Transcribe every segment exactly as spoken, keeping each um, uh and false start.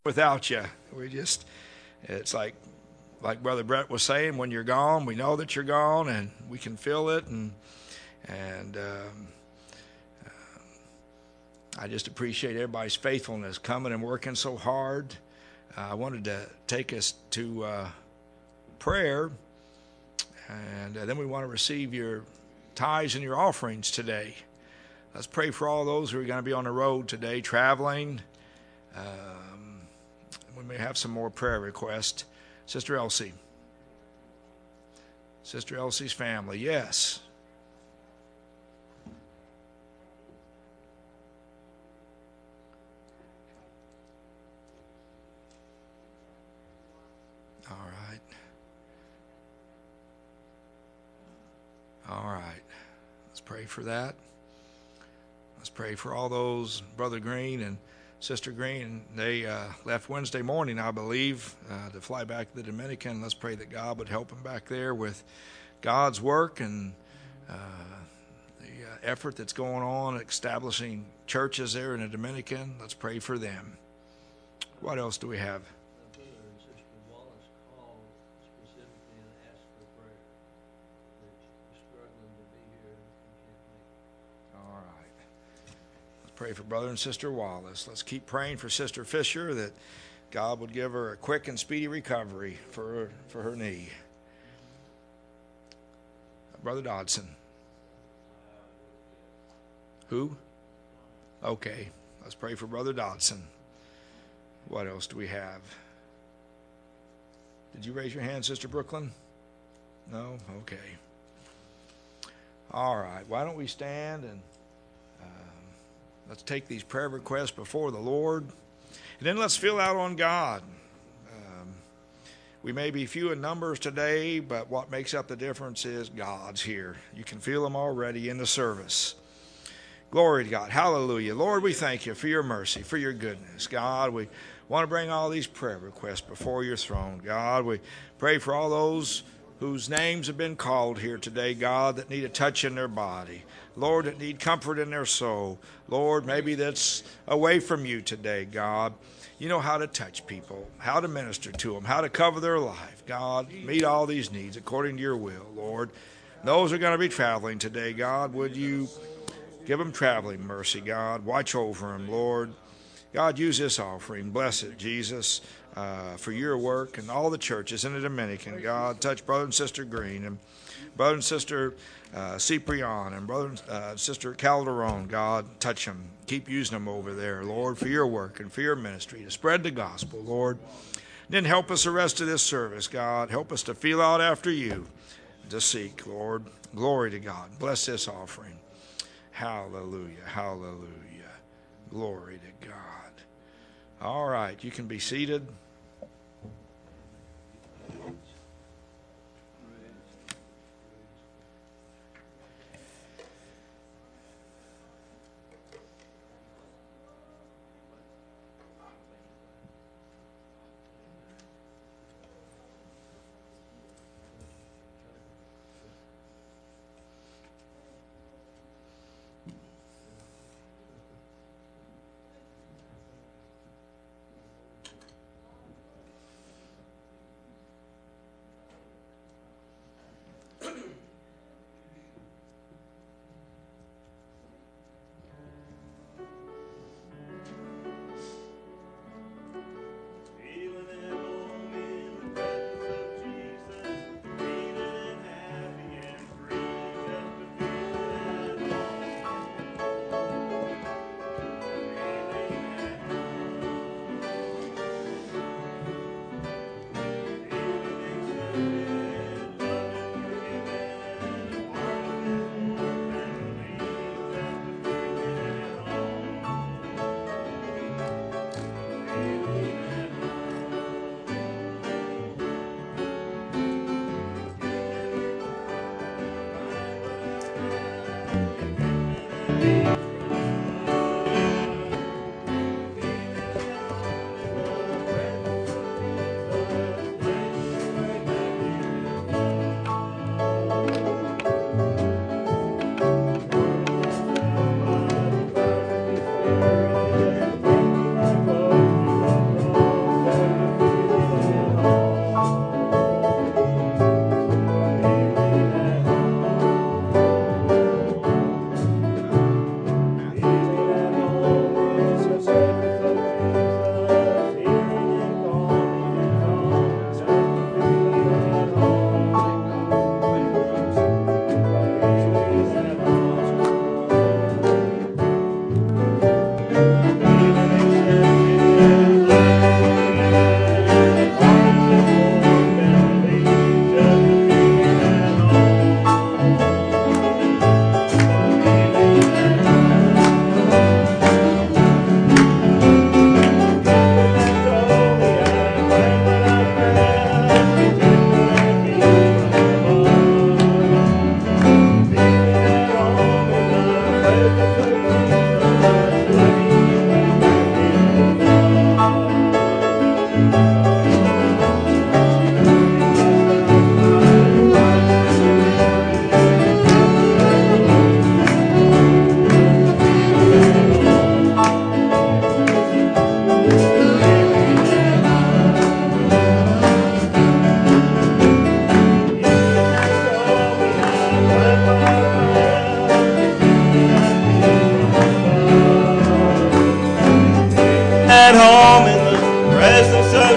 without you. We just, it's like, like Brother Brett was saying, when you're gone, we know that you're gone, and we can feel it, and and um, I just appreciate everybody's faithfulness, coming and working so hard. Uh, I wanted to take us to uh, prayer, and uh, then we want to receive your tithes and your offerings today. Let's pray for all those who are going to be on the road today, traveling. Um, we may have some more prayer requests. Sister Elsie. Sister Elsie's family, yes. All right. All right. Let's pray for that. Let's pray for all those, Brother Green and Sister Green. They uh, left Wednesday morning, I believe, uh, to fly back to the Dominican. Let's pray that God would help them back there with God's work and uh, the uh, effort that's going on establishing churches there in the Dominican. Let's pray for them. What else do we have? Pray for Brother and Sister Wallace. Let's keep praying for Sister Fisher that God would give her a quick and speedy recovery for her, for her knee. Brother Dodson. Who? Okay. Let's pray for Brother Dodson. What else do we have? Did you raise your hand, Sister Brooklyn? No? Okay. All right. Why don't we stand and let's take these prayer requests before the Lord, and then let's fill out on God. Um, we may be few in numbers today, but what makes up the difference is God's here. You can feel Him already in the service. Glory to God. Hallelujah. Lord, we thank You for Your mercy, for Your goodness. God, we want to bring all these prayer requests before Your throne. God, we pray for all those whose names have been called here today, God, that need a touch in their body. Lord, that need comfort in their soul. Lord, maybe that's away from You today, God. You know how to touch people, how to minister to them, how to cover their life. God, meet all these needs according to Your will, Lord. Those who are going to be traveling today, God, would You give them traveling mercy, God. Watch over them, Lord. God, use this offering. Bless it, Jesus, uh, for Your work and all the churches in the Dominican. God, touch Brother and Sister Green and Brother and Sister uh, Ciprian and Brother and uh, Sister Calderon. God, touch them. Keep using them over there, Lord, for Your work and for Your ministry, to spread the gospel, Lord. Then help us the rest of this service, God. Help us to feel out after You, to seek, Lord. Glory to God. Bless this offering. Hallelujah. Hallelujah. Glory to God. All right, you can be seated.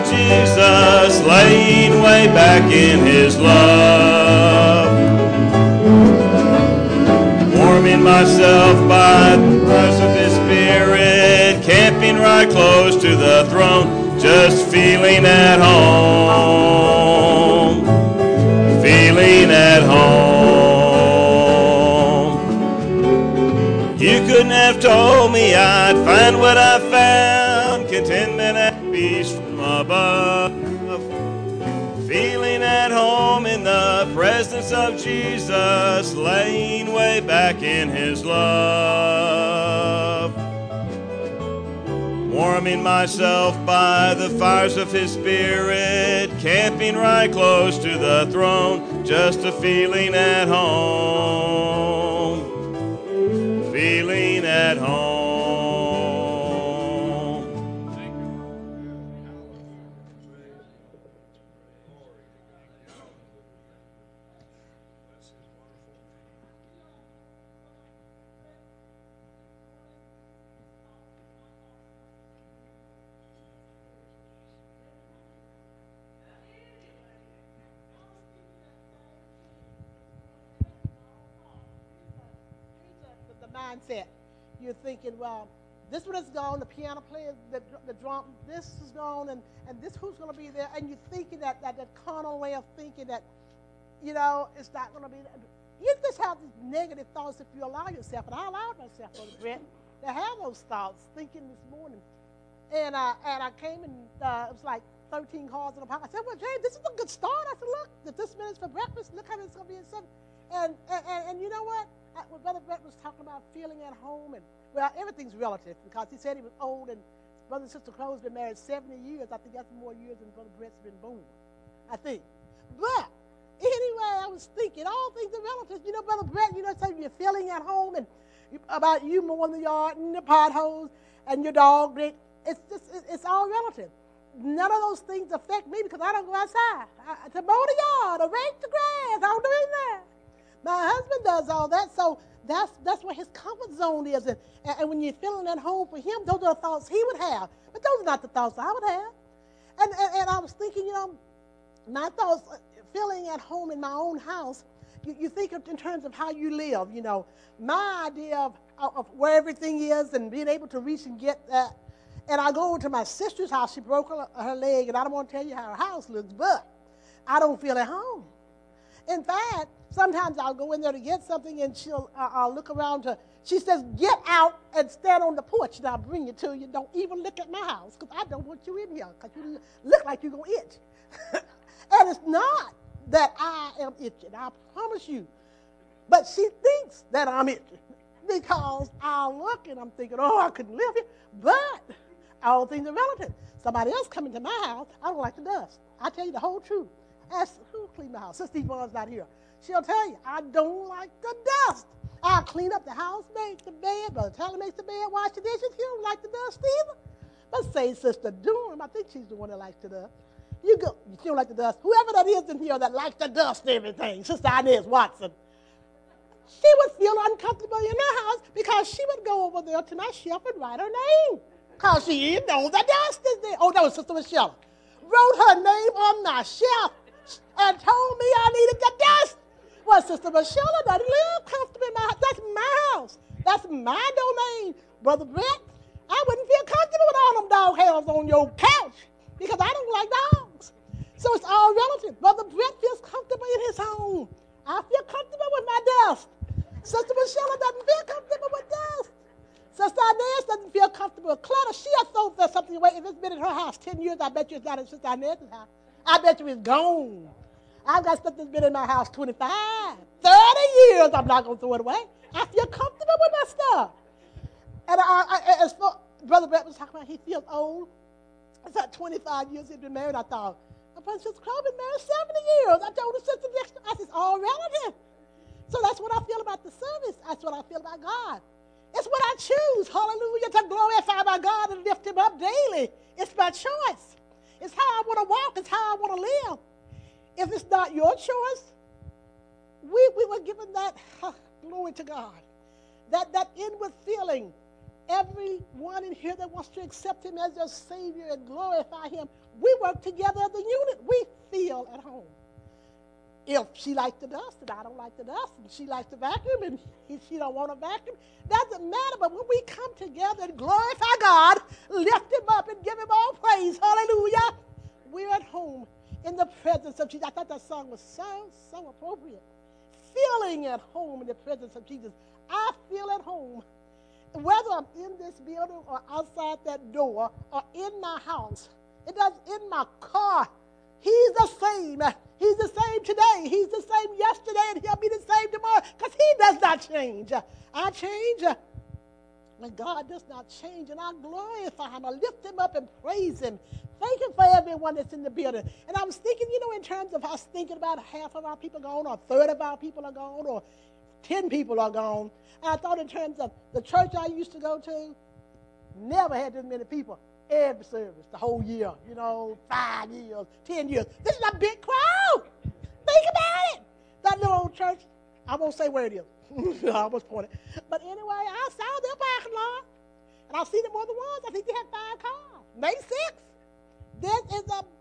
of Jesus, laying way back in his love. Warming myself by the touch of his spirit, camping right close to the throne, just feeling at home, feeling at home. You couldn't have told me I'd find what I found, contentment and peace from above. Feeling at home in the presence of Jesus, laying way back in his love. Warming myself by the fires of his spirit, camping right close to the throne, just a feeling at home, feeling at home. Mindset. You're thinking, well, this one is gone, the piano player, the, the drum, this is gone, and, and this who's going to be there, and you're thinking that, that that carnal way of thinking that, you know, it's not going to be, you just have these negative thoughts if you allow yourself, and I allowed myself, Brother Brett, to have those thoughts, thinking this morning, and, uh, and I came and uh, it was like thirteen cars in the pocket. I said, well, James, this is a good start. I said, look, if this minute's for breakfast, look how it's going to be at seven, and, and, and, and you know what? When Brother Brett was talking about feeling at home, and well, everything's relative because he said he was old, and Brother and Sister Chloe's been married seventy years. I think that's more years than Brother Brett's been born, I think. But anyway, I was thinking all things are relative. You know, Brother Brett, you know, saying you're feeling at home, and you, about you mowing the yard and the potholes and your dog. It's just it's all relative. None of those things affect me because I don't go outside I, to mow the yard or rake the grass. I don't do any of that. My husband does all that, so that's that's where his comfort zone is. And, and when you're feeling at home for him, those are the thoughts he would have. But those are not the thoughts I would have. And, and, and I was thinking, you know, my thoughts, feeling at home in my own house, you, you think of in terms of how you live, you know. My idea of, of where everything is and being able to reach and get that. And I go over to my sister's house. She broke her, her leg, and I don't want to tell you how her house looks, but I don't feel at home. In fact, sometimes I'll go in there to get something, and she'll, uh, I'll look around her. She says, get out and stand on the porch, and I'll bring it to you. Don't even look at my house, because I don't want you in here, because you look like you're going to itch. And it's not that I am itching, I promise you. But she thinks that I'm itching, because I look, and I'm thinking, oh, I couldn't live here. But all things are relative. Somebody else coming to my house, I don't like the dust. I tell you the whole truth. Ask who cleaned my house. Sister Yvonne's not here. She'll tell you, I don't like the dust. I'll clean up the house, make the bed. Brother Tyler makes the bed, wash the dishes. He don't like the dust either. But say Sister Durham, I think she's the one that likes the dust. You go, you don't like the dust. Whoever that is in here that likes the dust and everything, Sister Inez Watson, she would feel uncomfortable in her house because she would go over there to my shelf and write her name. Because she knows the dust is there. Oh, that was Sister Michelle. Wrote her name on my shelf and told me I needed the dust. Well, Sister Michelle doesn't live comfortable in my house. That's my house. That's my domain. Brother Brett, I wouldn't feel comfortable with all them dog hairs on your couch because I don't like dogs. So it's all relative. Brother Brett feels comfortable in his home. I feel comfortable with my dust. Sister Michelle doesn't feel comfortable with dust. Sister Inez doesn't feel comfortable with clutter. She'll throw something away. If it's been in her house ten years, I bet you it's not in Sister Inez's house. I bet you it's gone. I've got stuff that's been in my house twenty-five, thirty years. I'm not going to throw it away. I feel comfortable with my stuff. And I, I, as for, Brother Brett was talking about he feels old. It's like twenty-five years he's been married. I thought, my brother Sister Chloe been married seventy years. I told her Sister Dexter, I said, it's all relative. So that's what I feel about the service. That's what I feel about God. It's what I choose, hallelujah, to glorify my God and lift him up daily. It's my choice. It's how I want to walk. It's how I want to live. If it's not your choice, we, we were given that, huh, glory to God, that, that inward feeling everyone in here that wants to accept him as their Savior and glorify him, we work together as a unit. We feel at home. If she likes the dust and I don't like the dust, and she likes to vacuum and he, she don't want to vacuum, doesn't matter. But when we come together and glorify God, lift him up and give him all praise, hallelujah, we're at home in the presence of Jesus. I thought that song was so, so appropriate. Feeling at home in the presence of Jesus. I feel at home. Whether I'm in this building or outside that door or in my house, it does in my car, he's the same. He's the same today. He's the same yesterday, and he'll be the same tomorrow because he does not change. I change, but God does not change, and I glorify him. I lift him up and praise him. Thank him for everyone that's in the building. And I was thinking, you know, in terms of us thinking about half of our people gone, or a third of our people are gone, or ten people are gone. And I thought in terms of the church I used to go to, never had this many people. Every service, the whole year, you know, five years, ten years. This is a big crowd. Think about it. That little old church, I won't say where it is. I was pointing. But anyway, I saw their parking lot, and I've seen them more than once. I think they had five cars, maybe six. This is a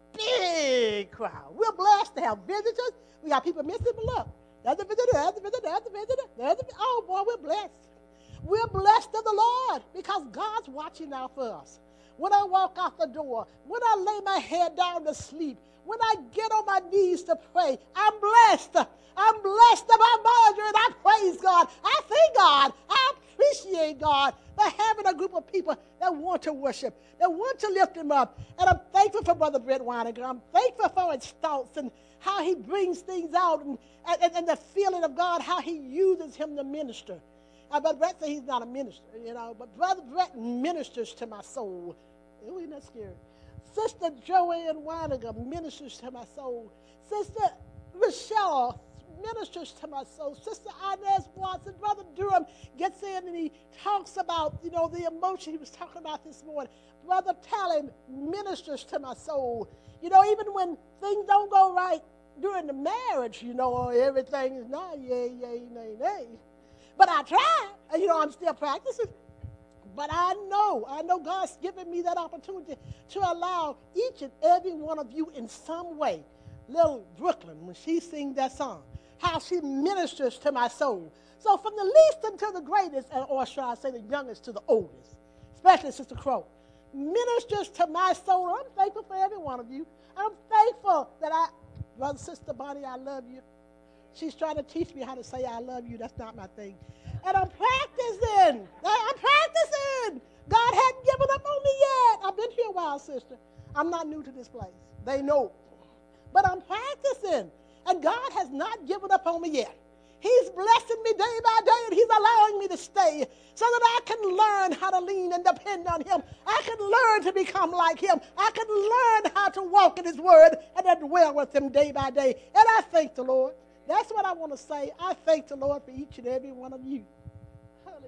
big crowd. We're blessed to have visitors. We got people missing, but look, there's a visitor, there's a visitor, there's a visitor, there's a, oh boy, we're blessed. We're blessed of the Lord because God's watching out for us. When I walk out the door, when I lay my head down to sleep, when I get on my knees to pray, I'm blessed. I'm blessed about Marjorie, and I praise God. I thank God. I appreciate God for having a group of people that want to worship, that want to lift him up. And I'm thankful for Brother Brett Weininger. I'm thankful for his thoughts and how he brings things out and, and, and the feeling of God, how he uses him to minister. Uh, Brother Brett said he's not a minister, you know, but Brother Brett ministers to my soul. Ooh, isn't that scary? Sister Joanne Weininger ministers to my soul. Sister Rochelle ministers to my soul. Sister Inez Watson, Brother Durham gets in and he talks about, you know, the emotion he was talking about this morning. Brother Talley ministers to my soul. You know, even when things don't go right during the marriage, you know, everything is not yay, yay, nay, nay. But I try, and you know, I'm still practicing. But I know, I know God's given me that opportunity to allow each and every one of you in some way. Little Brooklyn, when she sings that song, how she ministers to my soul. So from the least until the greatest, or should I say the youngest to the oldest, especially Sister Crow, ministers to my soul. I'm thankful for every one of you. I'm thankful that I, Brother, Sister Bonnie, I love you. She's trying to teach me how to say I love you. That's not my thing. And I'm practicing. I'm practicing. God hadn't given up on me yet. I've been here a while, sister. I'm not new to this place. They know. But I'm practicing. And God has not given up on me yet. He's blessing me day by day, and he's allowing me to stay so that I can learn how to lean and depend on him. I can learn to become like him. I can learn how to walk in his word and to dwell with him day by day. And I thank the Lord. That's what I want to say. I thank the Lord for each and every one of you. Hallelujah.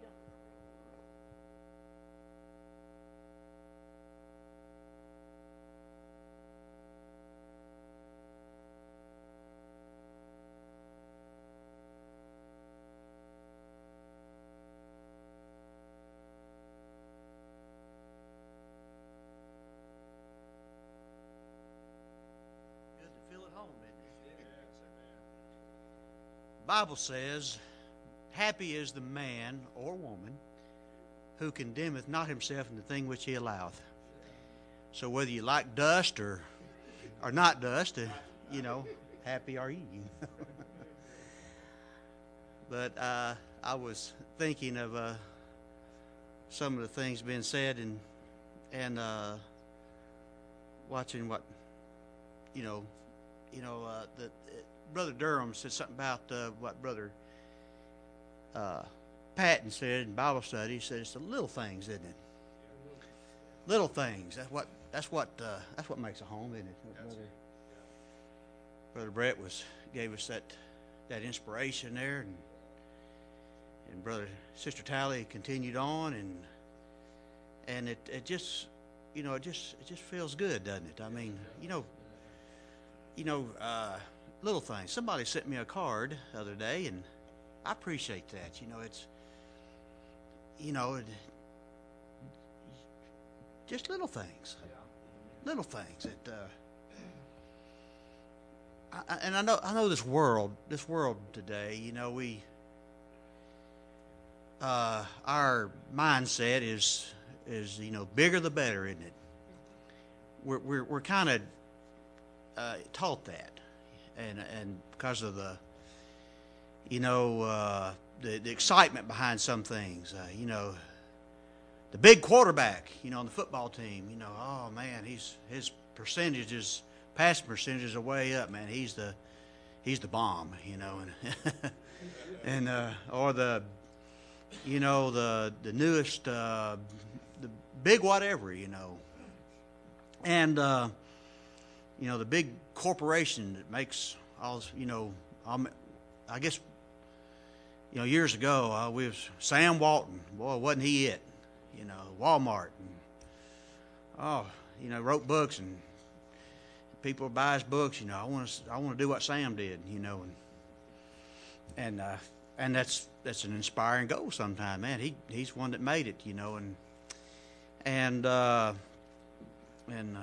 Good to feel at home, isn't it? Bible says, happy is the man or woman who condemneth not himself in the thing which he alloweth. So whether you like dust or or not dust, uh, you know, happy are ye. But uh, I was thinking of uh, some of the things being said and and uh, watching what you know, you know uh, the. Brother Durham said something about uh, what Brother uh, Patton said in Bible study. He said it's the little things, isn't it? Little things. That's what. That's what. Uh, that's what makes a home, isn't it? Brother, Brother Brett was gave us that that inspiration there, and and Brother Sister Tally continued on, and and it it just you know it just it just feels good, doesn't it? I mean, you know, you know. Uh, Little things. Somebody sent me a card the other day, and I appreciate that. You know, it's, you know, it, just little things, little things that. Uh, I, and I know, I know this world, this world today. You know, we, uh, our mindset is, is you know, bigger the better, isn't it? We're we're we're kind of uh, taught that, and and because of the, you know, uh, the the excitement behind some things, uh, you know. The big quarterback, you know, on the football team, you know, oh man, he's his percentages, passing percentages are way up, man. He's the he's the bomb, you know, and and uh, or the you know the the newest uh, the big whatever, you know, and uh, you know the big corporation that makes all you know. Um, I guess you know years ago uh, we was Sam Walton. Boy, wasn't he it? You know, Walmart, and, oh, you know, wrote books, and people buy his books. You know, I want to, I want to do what Sam did. You know, and and uh, and that's that's an inspiring goal. Sometimes, man, he he's one that made it. You know, and and uh, and uh,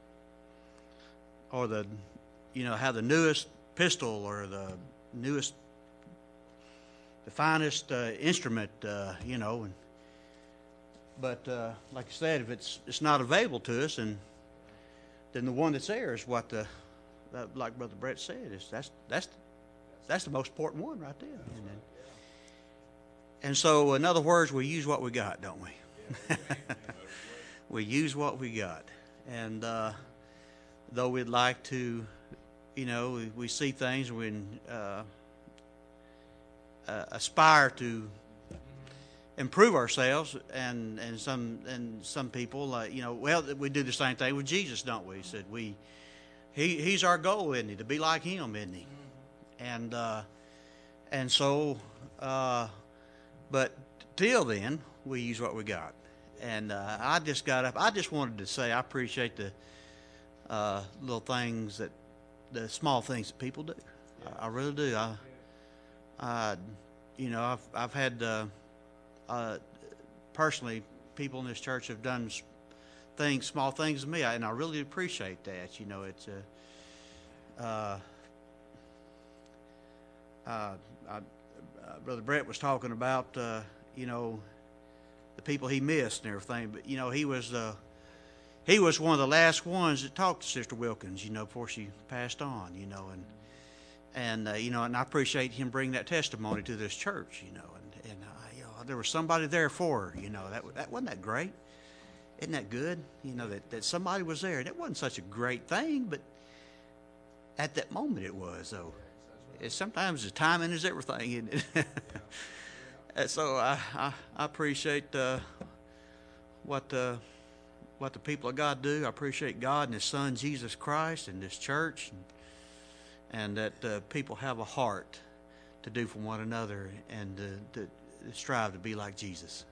or the, you know, have the newest pistol or the newest, the finest uh, instrument. Uh, you know, and. But uh, like I said, if it's it's not available to us, and then the one that's there is what the, that, like Brother Brett said, is that's that's that's the most important one right there. And, then, and so, in other words, we use what we got, don't we? We use what we got, and uh, though we'd like to, you know, we, we see things and we uh, uh, aspire to improve ourselves, and and some and some people, uh, you know, well, we do the same thing with Jesus, don't we? He said we, he he's our goal, isn't he? To be like him, isn't he? And uh, and so, uh, but till then, we use what we got. And uh, I just got up. I just wanted to say I appreciate the uh, little things that, the small things that people do. I, I really do. I, I, you know, I've I've had. Uh, Uh, personally, people in this church have done things, small things to me, and I really appreciate that. You know, it's a, uh, uh, I, uh, Brother Brett was talking about, uh, you know, the people he missed and everything, but you know, he was uh, he was one of the last ones that talked to Sister Wilkins, you know, before she passed on, you know, and and uh, you know, and I appreciate him bringing that testimony to this church, you know, and and. Uh, There was somebody there for her, you know. That that wasn't that great, isn't that good? You know that, that somebody was there. That wasn't such a great thing, but at that moment it was. So it's, sometimes the timing is everything, isn't it? And so I I, I appreciate uh, what uh, what the people of God do. I appreciate God and His Son Jesus Christ and this church, and, and that uh, people have a heart to do for one another and uh, to strive to be like Jesus.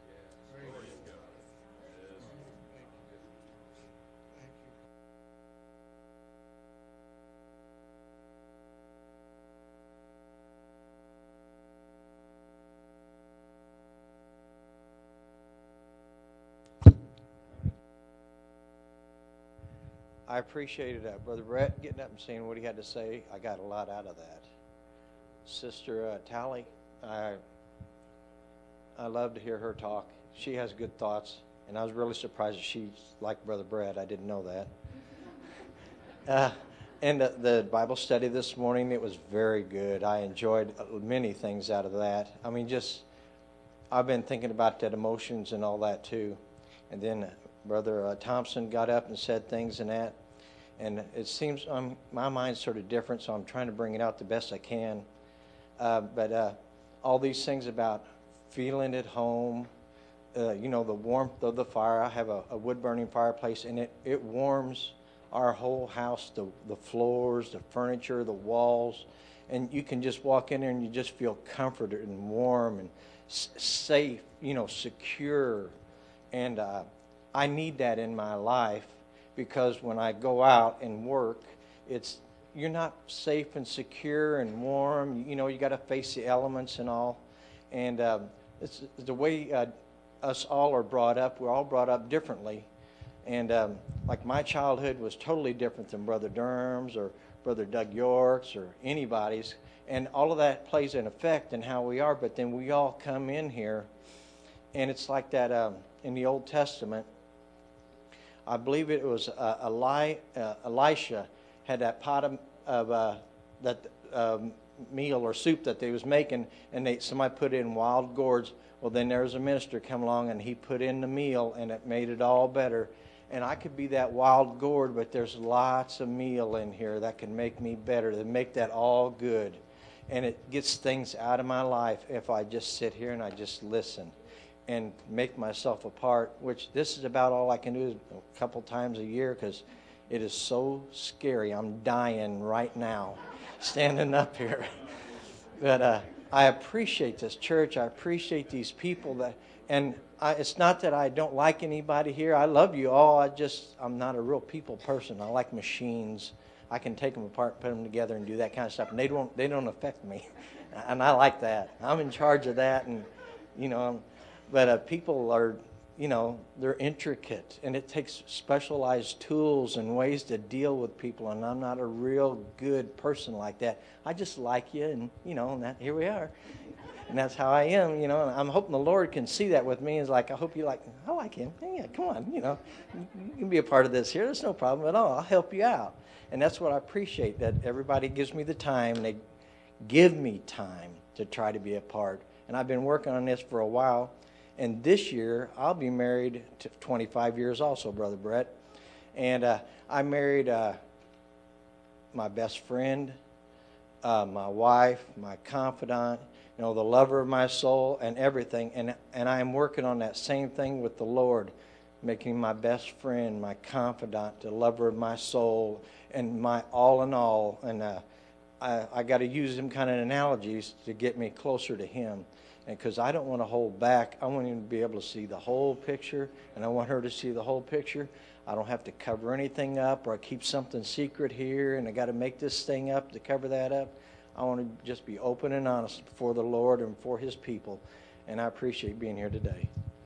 I appreciated that, Brother Brett, getting up and saying what he had to say. I got a lot out of that. Sister uh, Tally, I I love to hear her talk. She has good thoughts, and I was really surprised that she's like Brother Brett. I didn't know that. Uh, and the, the Bible study this morning, it was very good. I enjoyed many things out of that. I mean, just, I've been thinking about that emotions and all that too. And then uh, Brother uh, Thompson got up and said things and that. And it seems um, my mind's sort of different, so I'm trying to bring it out the best I can. Uh, but uh, all these things about feeling at home, uh, you know, the warmth of the fire. I have a, a wood-burning fireplace, and it, it warms our whole house, the, the floors, the furniture, the walls. And you can just walk in there and you just feel comforted and warm and s- safe, you know, secure. And uh, I need that in my life, because when I go out and work, it's you're not safe and secure and warm. You know, you got to face the elements and all. And uh, it's the way uh, us all are brought up. We're all brought up differently. And um, like my childhood was totally different than Brother Durham's or Brother Doug York's or anybody's. And all of that plays an effect in how we are. But then we all come in here, and it's like that um, in the Old Testament. I believe it was uh, Eli, uh, Elisha had that pot of, of uh, that um, meal or soup that they was making, and they somebody put in wild gourds. Well, then there was a minister come along, and he put in the meal, and it made it all better. And I could be that wild gourd, but there's lots of meal in here that can make me better, that make that all good. And it gets things out of my life if I just sit here and I just listen and make myself a part, which this is about all I can do a couple times a year because it is so scary. I'm dying right now standing up here. But uh, I appreciate this church. I appreciate these people. that, And I, it's not that I don't like anybody here. I love you all. I just, I'm not a real people person. I like machines. I can take them apart, put them together, and do that kind of stuff. And they don't, they don't affect me. And I like that. I'm in charge of that. And, you know, but uh, people are, you know, they're intricate. And it takes specialized tools and ways to deal with people. And I'm not a real good person like that. I just like you. And, you know, and that, here we are. And that's how I am, you know. And I'm hoping the Lord can see that with me. It's like, I hope you like, I like him. Yeah, come on, you know. You can be a part of this here. There's no problem at all. I'll help you out. And that's what I appreciate, that everybody gives me the time, and they give me time to try to be a part. And I've been working on this for a while. And this year, I'll be married to twenty-five years also, Brother Brett. And uh, I married uh, my best friend, uh, my wife, my confidant, you know, the lover of my soul and everything. And, and I am working on that same thing with the Lord, making my best friend, my confidant, the lover of my soul, and my all in all. And uh, I, I got to use them kind of analogies to get me closer to him. And because I don't want to hold back. I want him to be able to see the whole picture, and I want her to see the whole picture. I don't have to cover anything up or keep something secret here, and I got to make this thing up to cover that up. I want to just be open and honest before the Lord and for his people. And I appreciate being here today.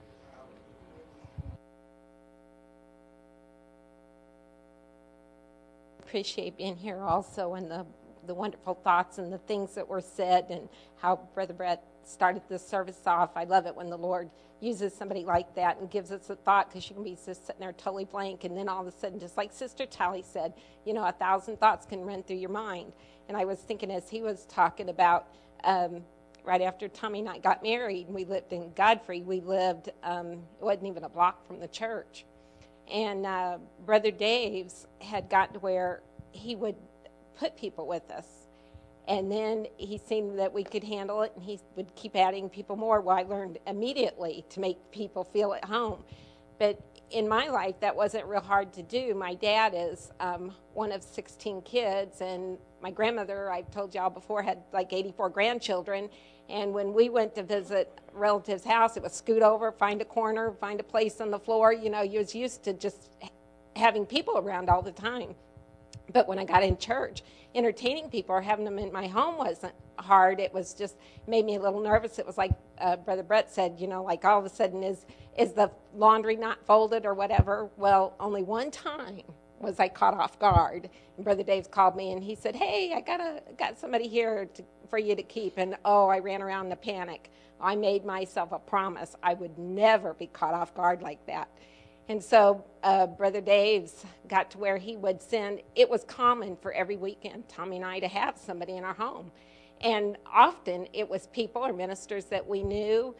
Appreciate being here also, and the, the wonderful thoughts and the things that were said, and how Brother Brett started this service off. I love it when the Lord uses somebody like that and gives us a thought, because you can be just sitting there totally blank, and then all of a sudden, just like Sister Tally said, you know, a thousand thoughts can run through your mind. And I was thinking as he was talking about um, right after Tommy and I got married, and we lived in Godfrey, we lived, um, it wasn't even a block from the church. And uh, Brother Dave's had gotten to where he would put people with us. And then he seen that we could handle it, and he would keep adding people more. Well, I learned immediately to make people feel at home. But in my life, that wasn't real hard to do. My dad is um, one of sixteen kids, and my grandmother, I've told y'all before, had like eighty-four grandchildren. And when we went to visit a relative's house, it was scoot over, find a corner, find a place on the floor. You know, you was used to just having people around all the time. But when I got in church, entertaining people or having them in my home wasn't hard. It was just made me a little nervous. It was like uh, Brother Brett said, you know, like all of a sudden, is is the laundry not folded or whatever? Well, only one time was I caught off guard. And Brother Dave called me, and he said, hey, I got a, got somebody here to, for you to keep. And, oh, I ran around in a panic. I made myself a promise I would never be caught off guard like that. And so uh, Brother Dave's got to where he would send, it was common for every weekend, Tommy and I, to have somebody in our home. And often it was people or ministers that we knew.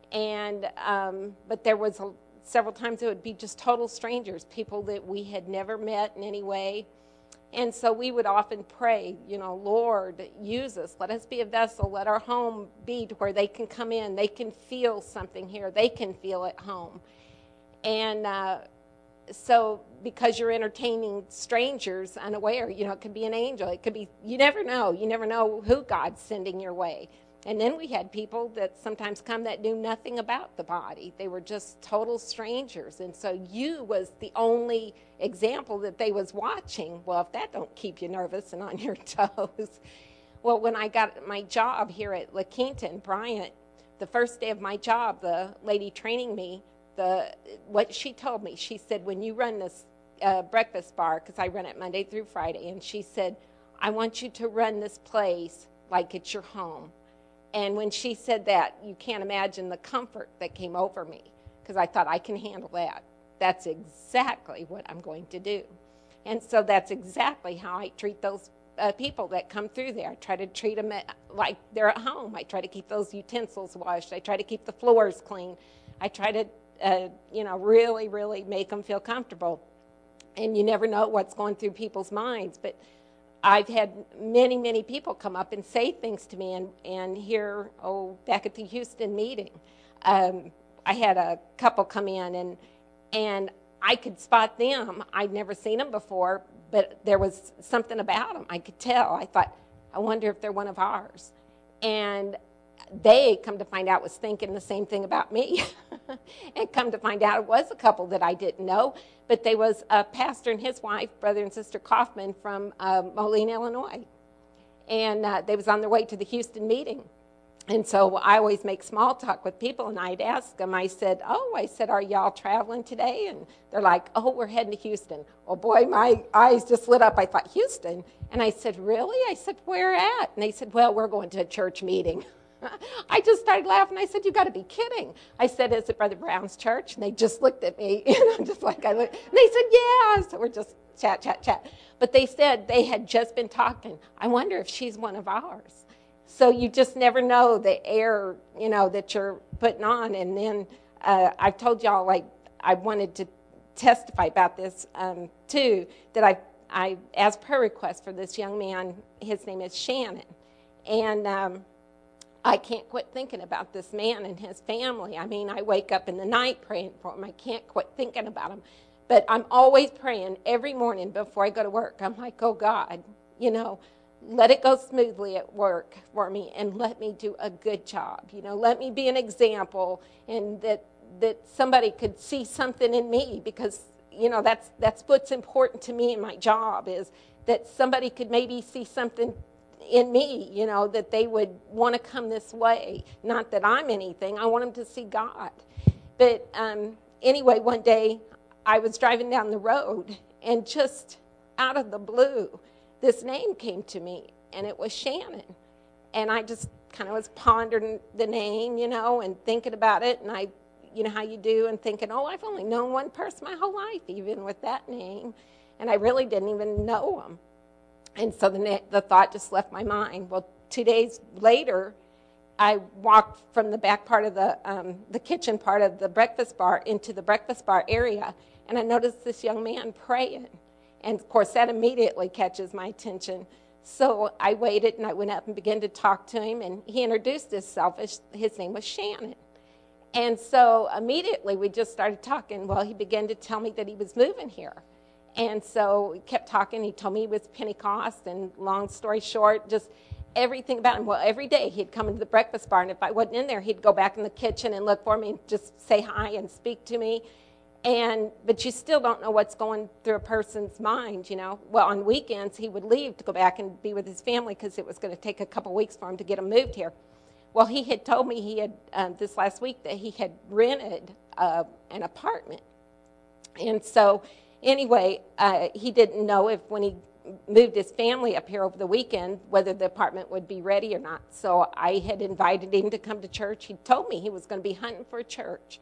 And um, but there was a, several times it would be just total strangers, people that we had never met in any way. And so we would often pray, you know, Lord, use us. Let us be a vessel. Let our home be to where they can come in. They can feel something here. They can feel at home. And uh, so because you're entertaining strangers unaware, you know, it could be an angel. It could be, you never know. You never know who God's sending your way. And then we had people that sometimes come that knew nothing about the body. They were just total strangers. And so you was the only example that they was watching. Well, if that don't keep you nervous and on your toes. Well, when I got my job here at La Quinta in Bryant, the first day of my job, the lady training me, the what she told me. She said, when you run this uh, breakfast bar, because I run it Monday through Friday, and she said, I want you to run this place like it's your home. And when she said that, you can't imagine the comfort that came over me, because I thought, I can handle that. That's exactly what I'm going to do. And so that's exactly how I treat those uh, people that come through there. I try to treat them at, like they're at home. I try to keep those utensils washed. I try to keep the floors clean. I try to, uh, you know, really, really make them feel comfortable. And you never know what's going through people's minds. But I've had many, many people come up and say things to me. And, and here, oh, back at the Houston meeting, um, I had a couple come in, and and I could spot them. I'd never seen them before, but there was something about them. I could tell. I thought, I wonder if they're one of ours. And they, come to find out, was thinking the same thing about me. And come to find out, it was a couple that I didn't know, but they was a pastor and his wife, brother and sister Kaufman, from uh, Moline, Illinois. And uh, they was on their way to the Houston meeting. And so I always make small talk with people, and I'd ask them, I said, oh, I said, are y'all traveling today? And they're like, oh, we're heading to Houston. Well, boy, my eyes just lit up. I thought, Houston? And I said, really? I said, where at? And they said, well, we're going to a church meeting. I just started laughing. I said, you got to be kidding. I said, is it Brother Brown's church? And they just looked at me, you know, just like I looked. And they said, yeah. So we're just chat, chat, chat. But they said they had just been talking. I wonder if she's one of ours. So you just never know the air, you know, that you're putting on. And then uh, I've told y'all, like, I wanted to testify about this, um, too, that I I asked prayer request for this young man. His name is Shannon. And um, I can't quit thinking about this man and his family. I mean, I wake up in the night praying for him. I can't quit thinking about him. But I'm always praying every morning before I go to work. I'm like, oh, God, you know, let it go smoothly at work for me, and let me do a good job. You know, let me be an example, and that that somebody could see something in me, because, you know, that's that's what's important to me in my job, is that somebody could maybe see something in me, you know, that they would want to come this way. Not that I'm anything. I want them to see God. But um, anyway, one day I was driving down the road, and just out of the blue, this name came to me, and it was Shannon. And I just kind of was pondering the name, you know, and thinking about it. And I, you know how you do, and thinking, oh, I've only known one person my whole life, even with that name. And I really didn't even know him. And so the, the thought just left my mind. Well, two days later, I walked from the back part of the, um, the kitchen part of the breakfast bar into the breakfast bar area, and I noticed this young man praying. And, of course, that immediately catches my attention. So I waited, and I went up and began to talk to him, and he introduced himself. His name was Shannon. And so immediately we just started talking. Well, he began to tell me that he was moving here. And so we kept talking. He told me he was Pentecost, and long story short, just everything about him. Well, every day he'd come into the breakfast bar, and if I wasn't in there, he'd go back in the kitchen and look for me and just say hi and speak to me. And but you still don't know what's going through a person's mind, you know. Well, on weekends, he would leave to go back and be with his family, because it was going to take a couple weeks for him to get him moved here. Well, he had told me he had, um, this last week, that he had rented uh, an apartment. And so, anyway, uh, he didn't know if when he moved his family up here over the weekend, whether the apartment would be ready or not. So I had invited him to come to church. He told me he was going to be hunting for a church.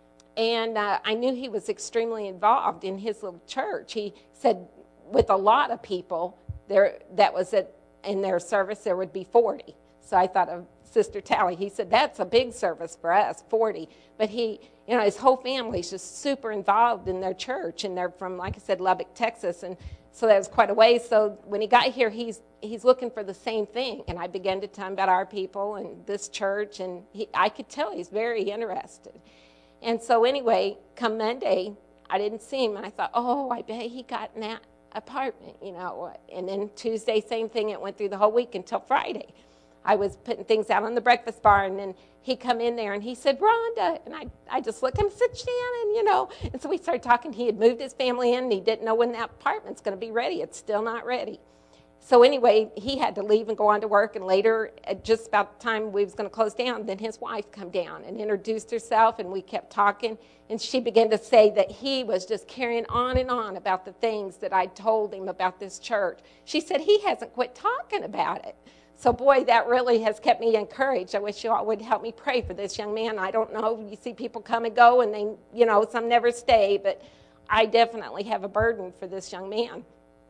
And uh, I knew he was extremely involved in his little church. He said with a lot of people, there that was at, in their service, there would be forty. So I thought of Sister Tally. He said, that's a big service for us, forty. But he, you know, his whole family is just super involved in their church. And they're from, like I said, Lubbock, Texas. And so that was quite a ways. So when he got here, he's he's looking for the same thing. And I began to tell him about our people and this church. And he, I could tell he's very interested. And so anyway, come Monday, I didn't see him, and I thought, oh, I bet he got in that apartment, you know. And then Tuesday, same thing. It went through the whole week until Friday. I was putting things out on the breakfast bar, and then he come in there, and he said, Rhonda. And I, I just looked at him and said, Shannon, you know. And so we started talking. He had moved his family in, and he didn't know when that apartment's going to be ready. It's still not ready. So anyway, he had to leave and go on to work, and later, at just about the time we was going to close down, then his wife come down and introduced herself, and we kept talking, and she began to say that he was just carrying on and on about the things that I told him about this church. She said he hasn't quit talking about it. So boy, that really has kept me encouraged. I wish you all would help me pray for this young man. I don't know, you see people come and go, and they, you know, some never stay, but I definitely have a burden for this young man.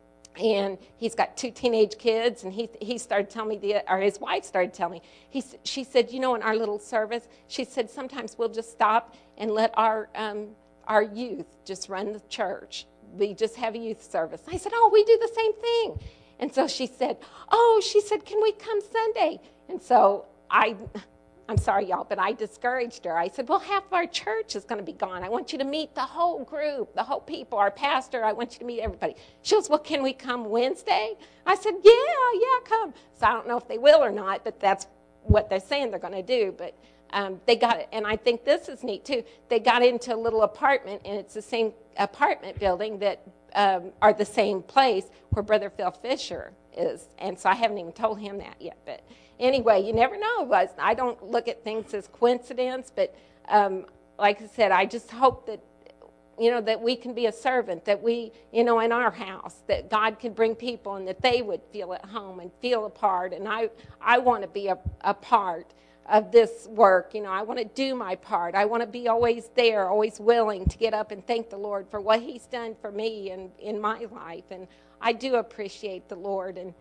And he's got two teenage kids, and he he started telling me, the, or his wife started telling me, he, she said, you know, in our little service, she said, sometimes we'll just stop and let our um, our youth just run the church. We just have a youth service. I said, oh, we do the same thing. And so she said, oh, she said, can we come Sunday? And so I... I'm sorry, y'all, but I discouraged her. I said, well, half of our church is going to be gone. I want you to meet the whole group, the whole people, our pastor. I want you to meet everybody. She goes, well, can we come Wednesday? I said, yeah, yeah, come. So I don't know if they will or not, but that's what they're saying they're going to do. But um, they got it. And I think this is neat, too. They got into a little apartment, and it's the same apartment building that um, are the same place where Brother Phil Fisher is. And so I haven't even told him that yet, but... Anyway, you never know. I don't look at things as coincidence, but um, like I said, I just hope that, you know, that we can be a servant, that we, you know, in our house, that God can bring people and that they would feel at home and feel a part. And I, I want to be a, a part of this work. You know, I want to do my part. I want to be always there, always willing to get up and thank the Lord for what he's done for me and in my life. And I do appreciate the Lord. And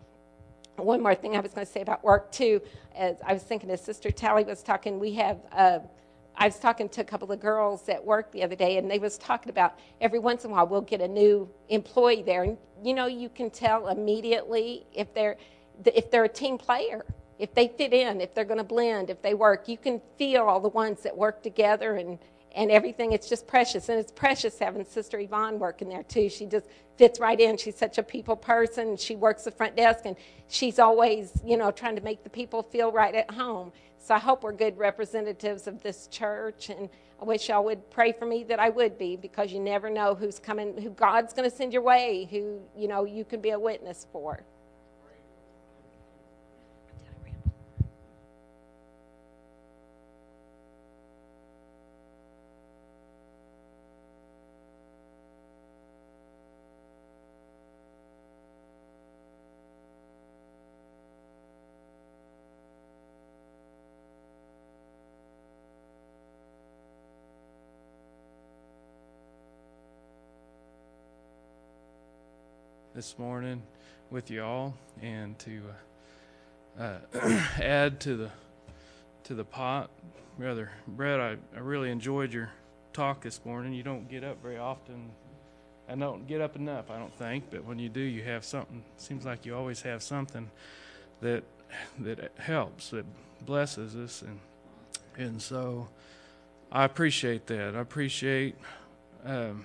one more thing I was going to say about work, too, as I was thinking as Sister Tally was talking, we have, uh, I was talking to a couple of girls at work the other day, and they was talking about every once in a while we'll get a new employee there. And, you know, you can tell immediately if they're, if they're a team player, if they fit in, if they're going to blend, if they work. You can feel all the ones that work together and, and everything. It's just precious. And it's precious having Sister Yvonne working there, too. She just fits right in. She's such a people person. She works the front desk, and she's always, you know, trying to make the people feel right at home. So I hope we're good representatives of this church, and I wish y'all would pray for me that I would be, because you never know who's coming, who God's going to send your way, who, you know, you can be a witness for. This morning with you all, and to uh, uh, add to the to the pot. Brother Brett, I, I really enjoyed your talk this morning. You don't get up very often. I don't get up enough, I don't think, but when you do, you have something. Seems like you always have something that that helps, that blesses us, and and so I appreciate that. I appreciate um,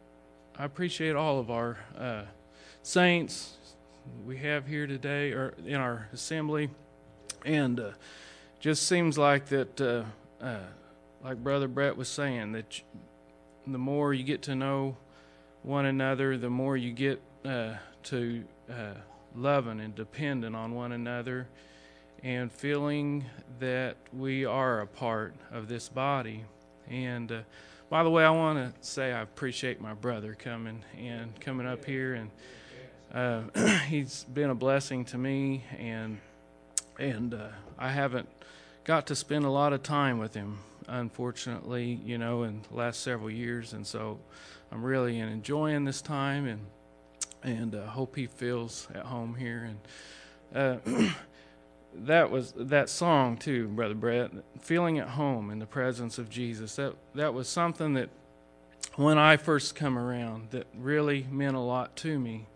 I appreciate all of our uh, saints we have here today, or in our assembly, and uh, just seems like that, uh, uh, like Brother Brett was saying, that the more you get to know one another, the more you get uh, to uh, loving and dependent on one another, and feeling that we are a part of this body. And uh, by the way, I want to say I appreciate my brother coming and coming up here, and uh, he's been a blessing to me, and and uh, I haven't got to spend a lot of time with him, unfortunately, you know, in the last several years, and so I'm really enjoying this time, and and uh, hope he feels at home here. And uh, that was that song too, Brother Brett, feeling at home in the presence of Jesus. That that was something that when I first come around that really meant a lot to me.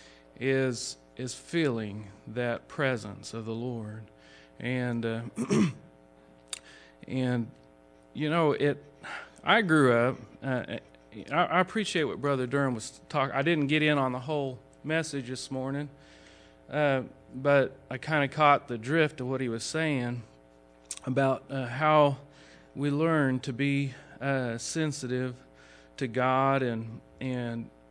Is is feeling that presence of the Lord, and uh, and you know it. I grew up. Uh, I, I appreciate what Brother Durham was talking. I didn't get in on the whole message this morning, uh, but I kind of caught the drift of what he was saying about uh, how we learn to be uh, sensitive to God, and and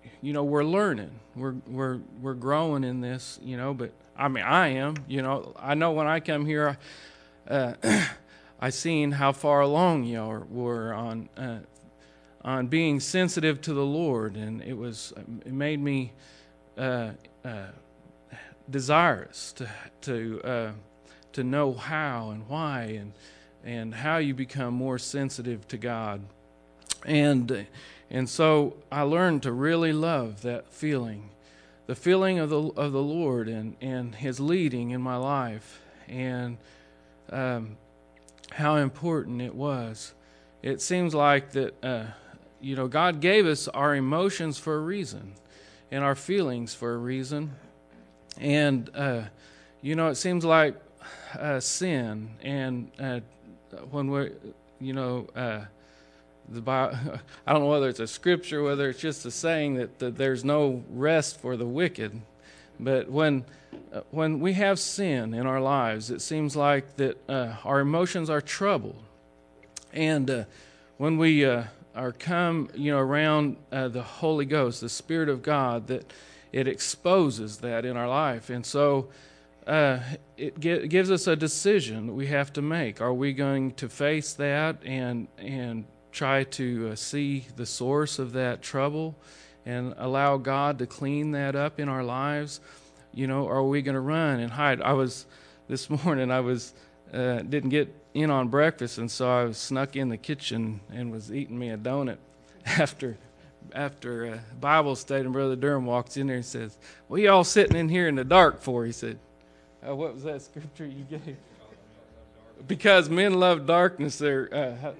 you know, we're learning, we're we're we're growing in this, you know. But I mean, I am, you know, I know when I come here, uh, I seen how far along y'all were on uh, on being sensitive to the Lord, and it was it made me uh, uh, desirous to to uh, to know how and why and and how you become more sensitive to God, and and so I learned to really love that feeling, the feeling of the of the Lord and and His leading in my life, and um, how important it was. It seems like that uh, you know, God gave us our emotions for a reason, and our feelings for a reason, and uh, you know, it seems like uh, sin and uh, when we're, you know, uh, the Bible, I don't know whether it's a scripture, whether it's just a saying that, that there's no rest for the wicked, but when uh, when we have sin in our lives, it seems like that uh, our emotions are troubled, and uh, when we uh, are come, you know, around uh, the Holy Ghost, the Spirit of God, that it exposes that in our life, and so. Uh, it gi- gives us a decision that we have to make. Are we going to face that and and try to uh, see the source of that trouble and allow God to clean that up in our lives? You know, or are we going to run and hide? I was, this morning, I was, uh, didn't get in on breakfast, and so I was snuck in the kitchen and was eating me a donut after after uh, Bible study, and Brother Durham walks in there and says, "What are y'all sitting in here in the dark for?" He said, Uh, what was that scripture you gave? Because men love darkness, their uh,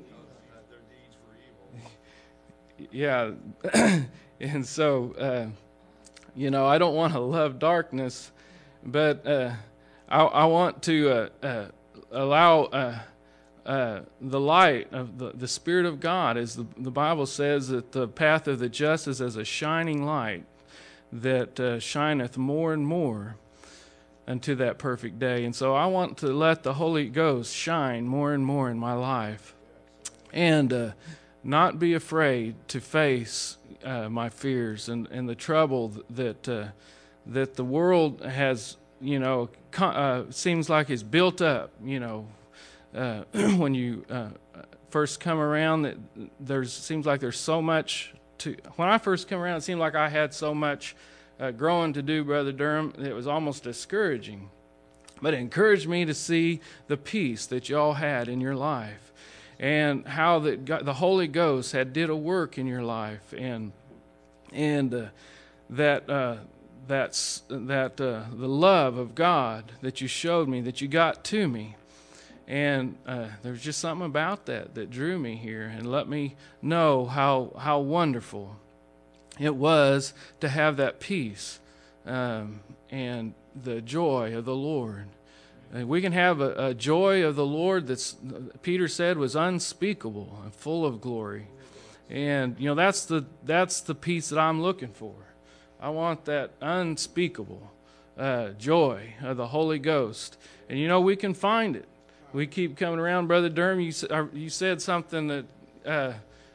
yeah, and so uh, you know, I don't want to love darkness, but uh, I, I want to uh, uh, allow uh, uh, the light of the, the Spirit of God, as the, the Bible says that the path of the just is as a shining light that uh, shineth more and more unto that perfect day. And so I want to let the Holy Ghost shine more and more in my life, and uh, not be afraid to face uh, my fears and, and the trouble that uh, that the world has, you know, uh, seems like is built up, you know, uh, when you uh, first come around, that there's seems like there's so much to, when I first come around, it seemed like I had so much Uh, growing to do, Brother Durham, it was almost discouraging. But it encouraged me to see the peace that y'all had in your life, and how that God, the Holy Ghost had did a work in your life, and and uh, that uh, that's that uh, the love of God that you showed me, that you got to me, and uh, there's just something about that that drew me here and let me know how how wonderful it was to have that peace um, and the joy of the Lord. And we can have a, a joy of the Lord that's, Peter said, was unspeakable and full of glory. And you know, that's the that's the peace that I'm looking for. I want that unspeakable uh, joy of the Holy Ghost. And you know, we can find it. We keep coming around, Brother Durham. You you said something that. Uh,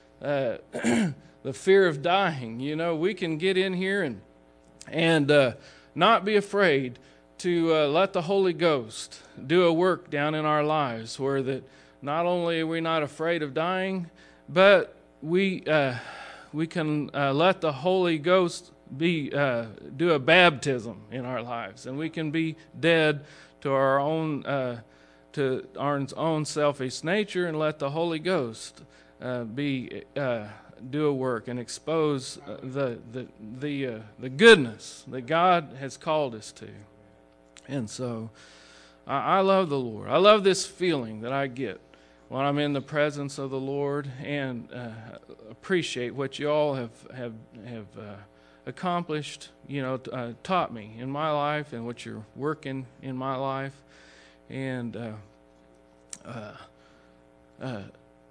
uh, The fear of dying. You know, we can get in here and and uh, not be afraid to uh, let the Holy Ghost do a work down in our lives, where that not only are we not afraid of dying, but we uh, we can uh, let the Holy Ghost be uh, do a baptism in our lives, and we can be dead to our own uh, to our own selfish nature, and let the Holy Ghost uh, be. Uh, do a work and expose uh, the the the uh, the goodness that God has called us to. And so I, I love the Lord. I love this feeling that I get when I'm in the presence of the Lord, and uh, appreciate what you all have have have uh, accomplished, you know, uh, taught me in my life, and what you're working in my life, and uh, uh, uh,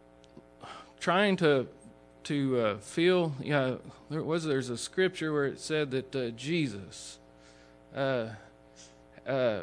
trying to to uh, feel. Yeah, there was there's a scripture where it said that uh, Jesus, uh, uh,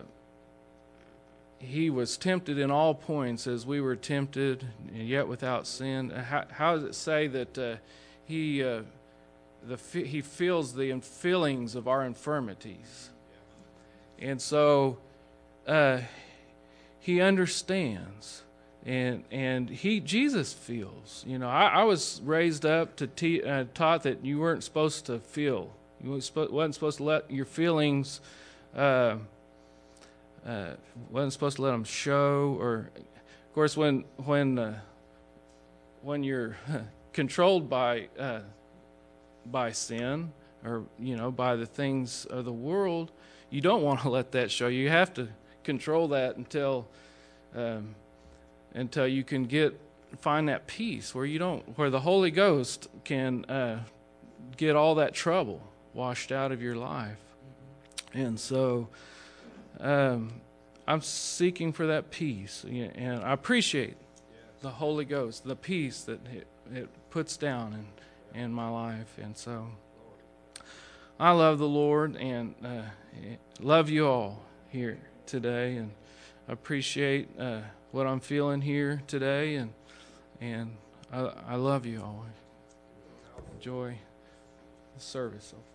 he was tempted in all points as we were tempted, yet without sin. How, how does it say that uh, he uh, the he feels the feelings of our infirmities, and so uh, he understands, and and he Jesus feels. You know, I, I was raised up to te- uh, taught that you weren't supposed to feel. You weren't supposed, wasn't supposed to let your feelings. Uh, uh, wasn't supposed to let them show, or of course when when uh, when you're controlled by uh, by sin, or you know, by the things of the world, you don't want to let that show. You have to control that until um, until you can get find that peace where you don't, where the Holy Ghost can uh, get all that trouble washed out of your life. And so um, I'm seeking for that peace, and I appreciate the Holy Ghost, the peace that it, it puts down in, in my life. And so I love the Lord, and uh, love you all here today, and appreciate uh, what I'm feeling here today, and and I, I love you all. Enjoy the service so far.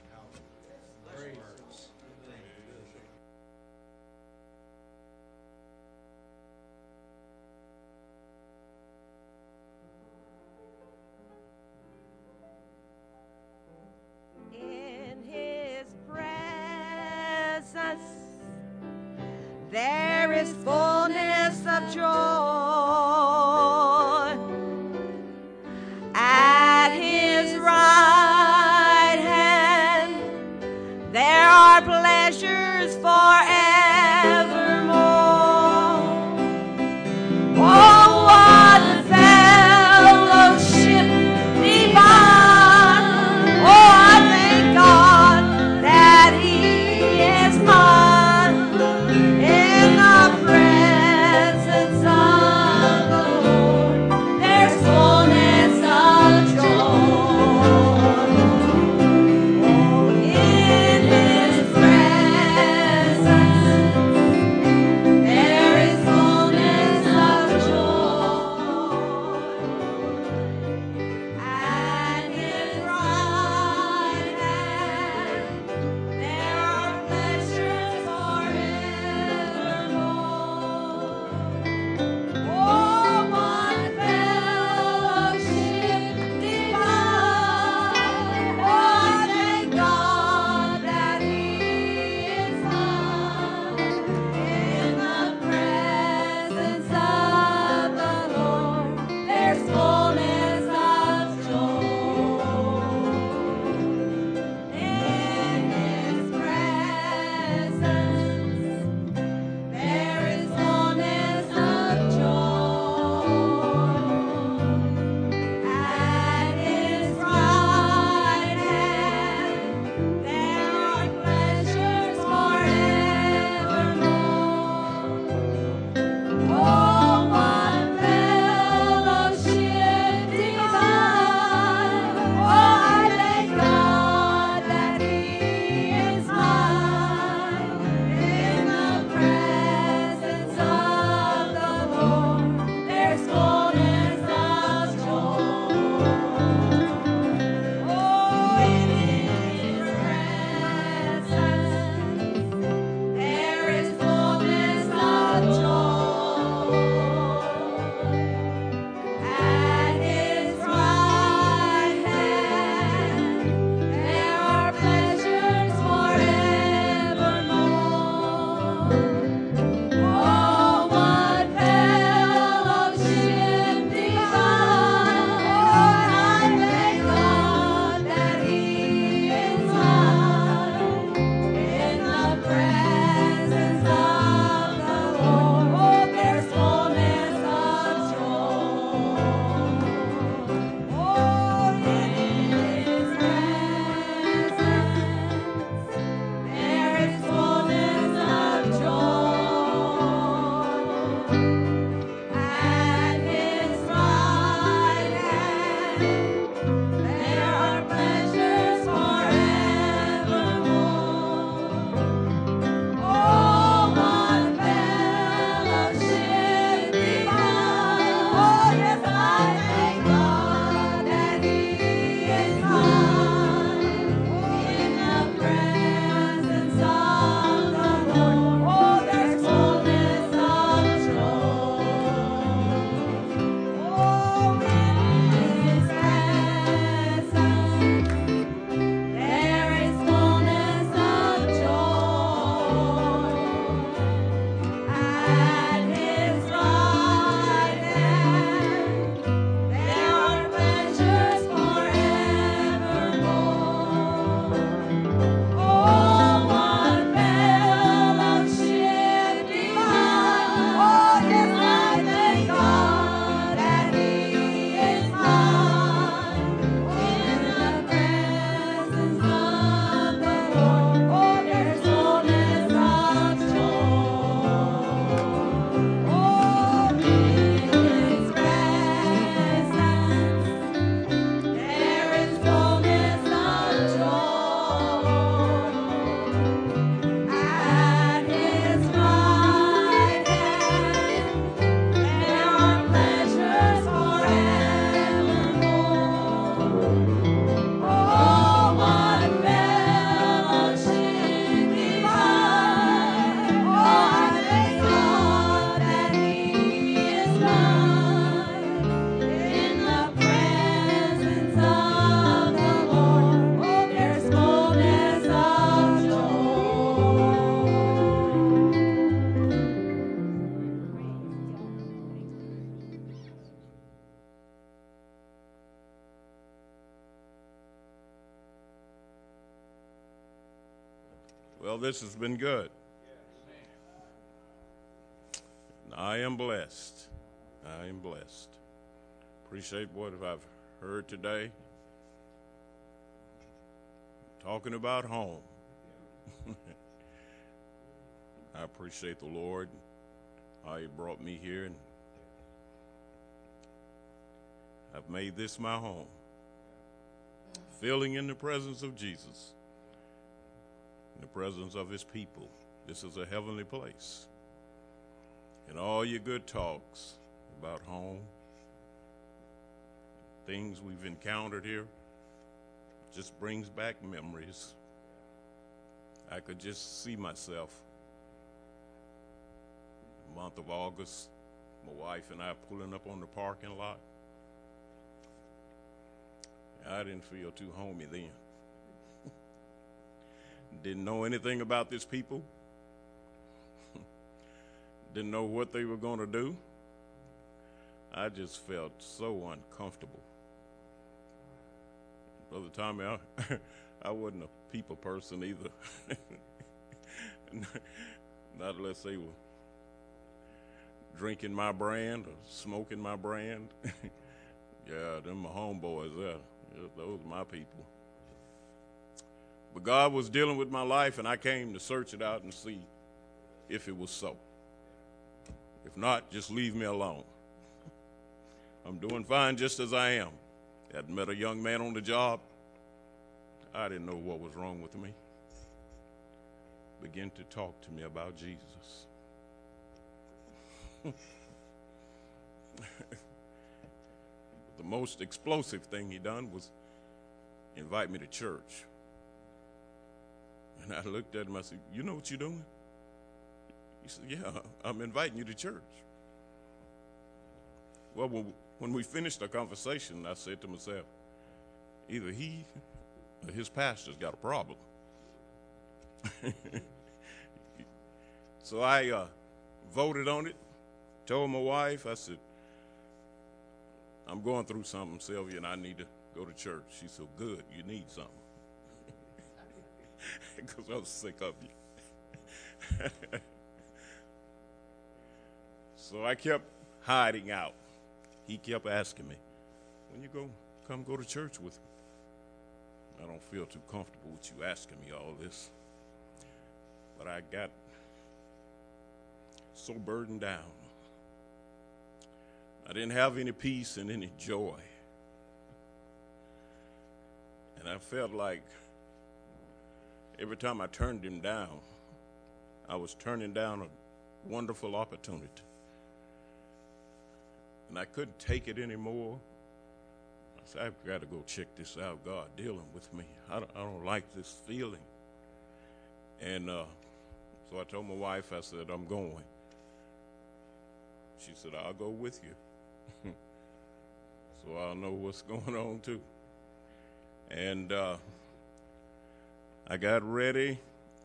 There is fullness of joy. At his right hand there are pleasures forevermore. Oh, what a fellowship divine. Oh, I thank God that he is mine. In the presence of the Lord, there's fullness of joy. Oh, in his presence Well, this has been good. I am blessed. I am blessed. Appreciate what I've heard today. Talking about home. I appreciate the Lord, how He brought me here, and I've made this my home. Feeling in the presence of Jesus, in the presence of His people. This is a heavenly place. And all your good talks about home, things we've encountered here, just brings back memories. I could just see myself. The month of August, my wife and I pulling up on the parking lot. I didn't feel too homey then. Didn't know anything about these people. Didn't know what they were going to do. I just felt so uncomfortable. Brother Tommy, I, I wasn't a people person either. Not unless they were drinking my brand or smoking my brand. Yeah, them my homeboys there. Yeah, those are my people. But God was dealing with my life, and I came to search it out and see if it was so. If not, just leave me alone. I'm doing fine just as I am. I'd met a young man on the job. I didn't know what was wrong with me. Began to talk to me about Jesus. The most explosive thing he done was invite me to church. And I looked at him, I said, you know what you're doing? He said, yeah, I'm inviting you to church. Well, when, when we finished our conversation, I said to myself, either he or his pastor's got a problem. So I uh, voted on it, told my wife, I said, I'm going through something, Sylvia, and I need to go to church. She said, good, you need something. Because I was sick of you. So I kept hiding out. He kept asking me, when you go, come go to church with me. I don't feel too comfortable with you asking me all this. But I got so burdened down. I didn't have any peace and any joy. And I felt like every time I turned him down, I was turning down a wonderful opportunity. And I couldn't take it anymore. I said, I've got to go check this out. God dealing with me. I don't, I don't like this feeling. And uh, so I told my wife, I said, I'm going. She said, I'll go with you. So I'll know what's going on too. And uh, I got ready.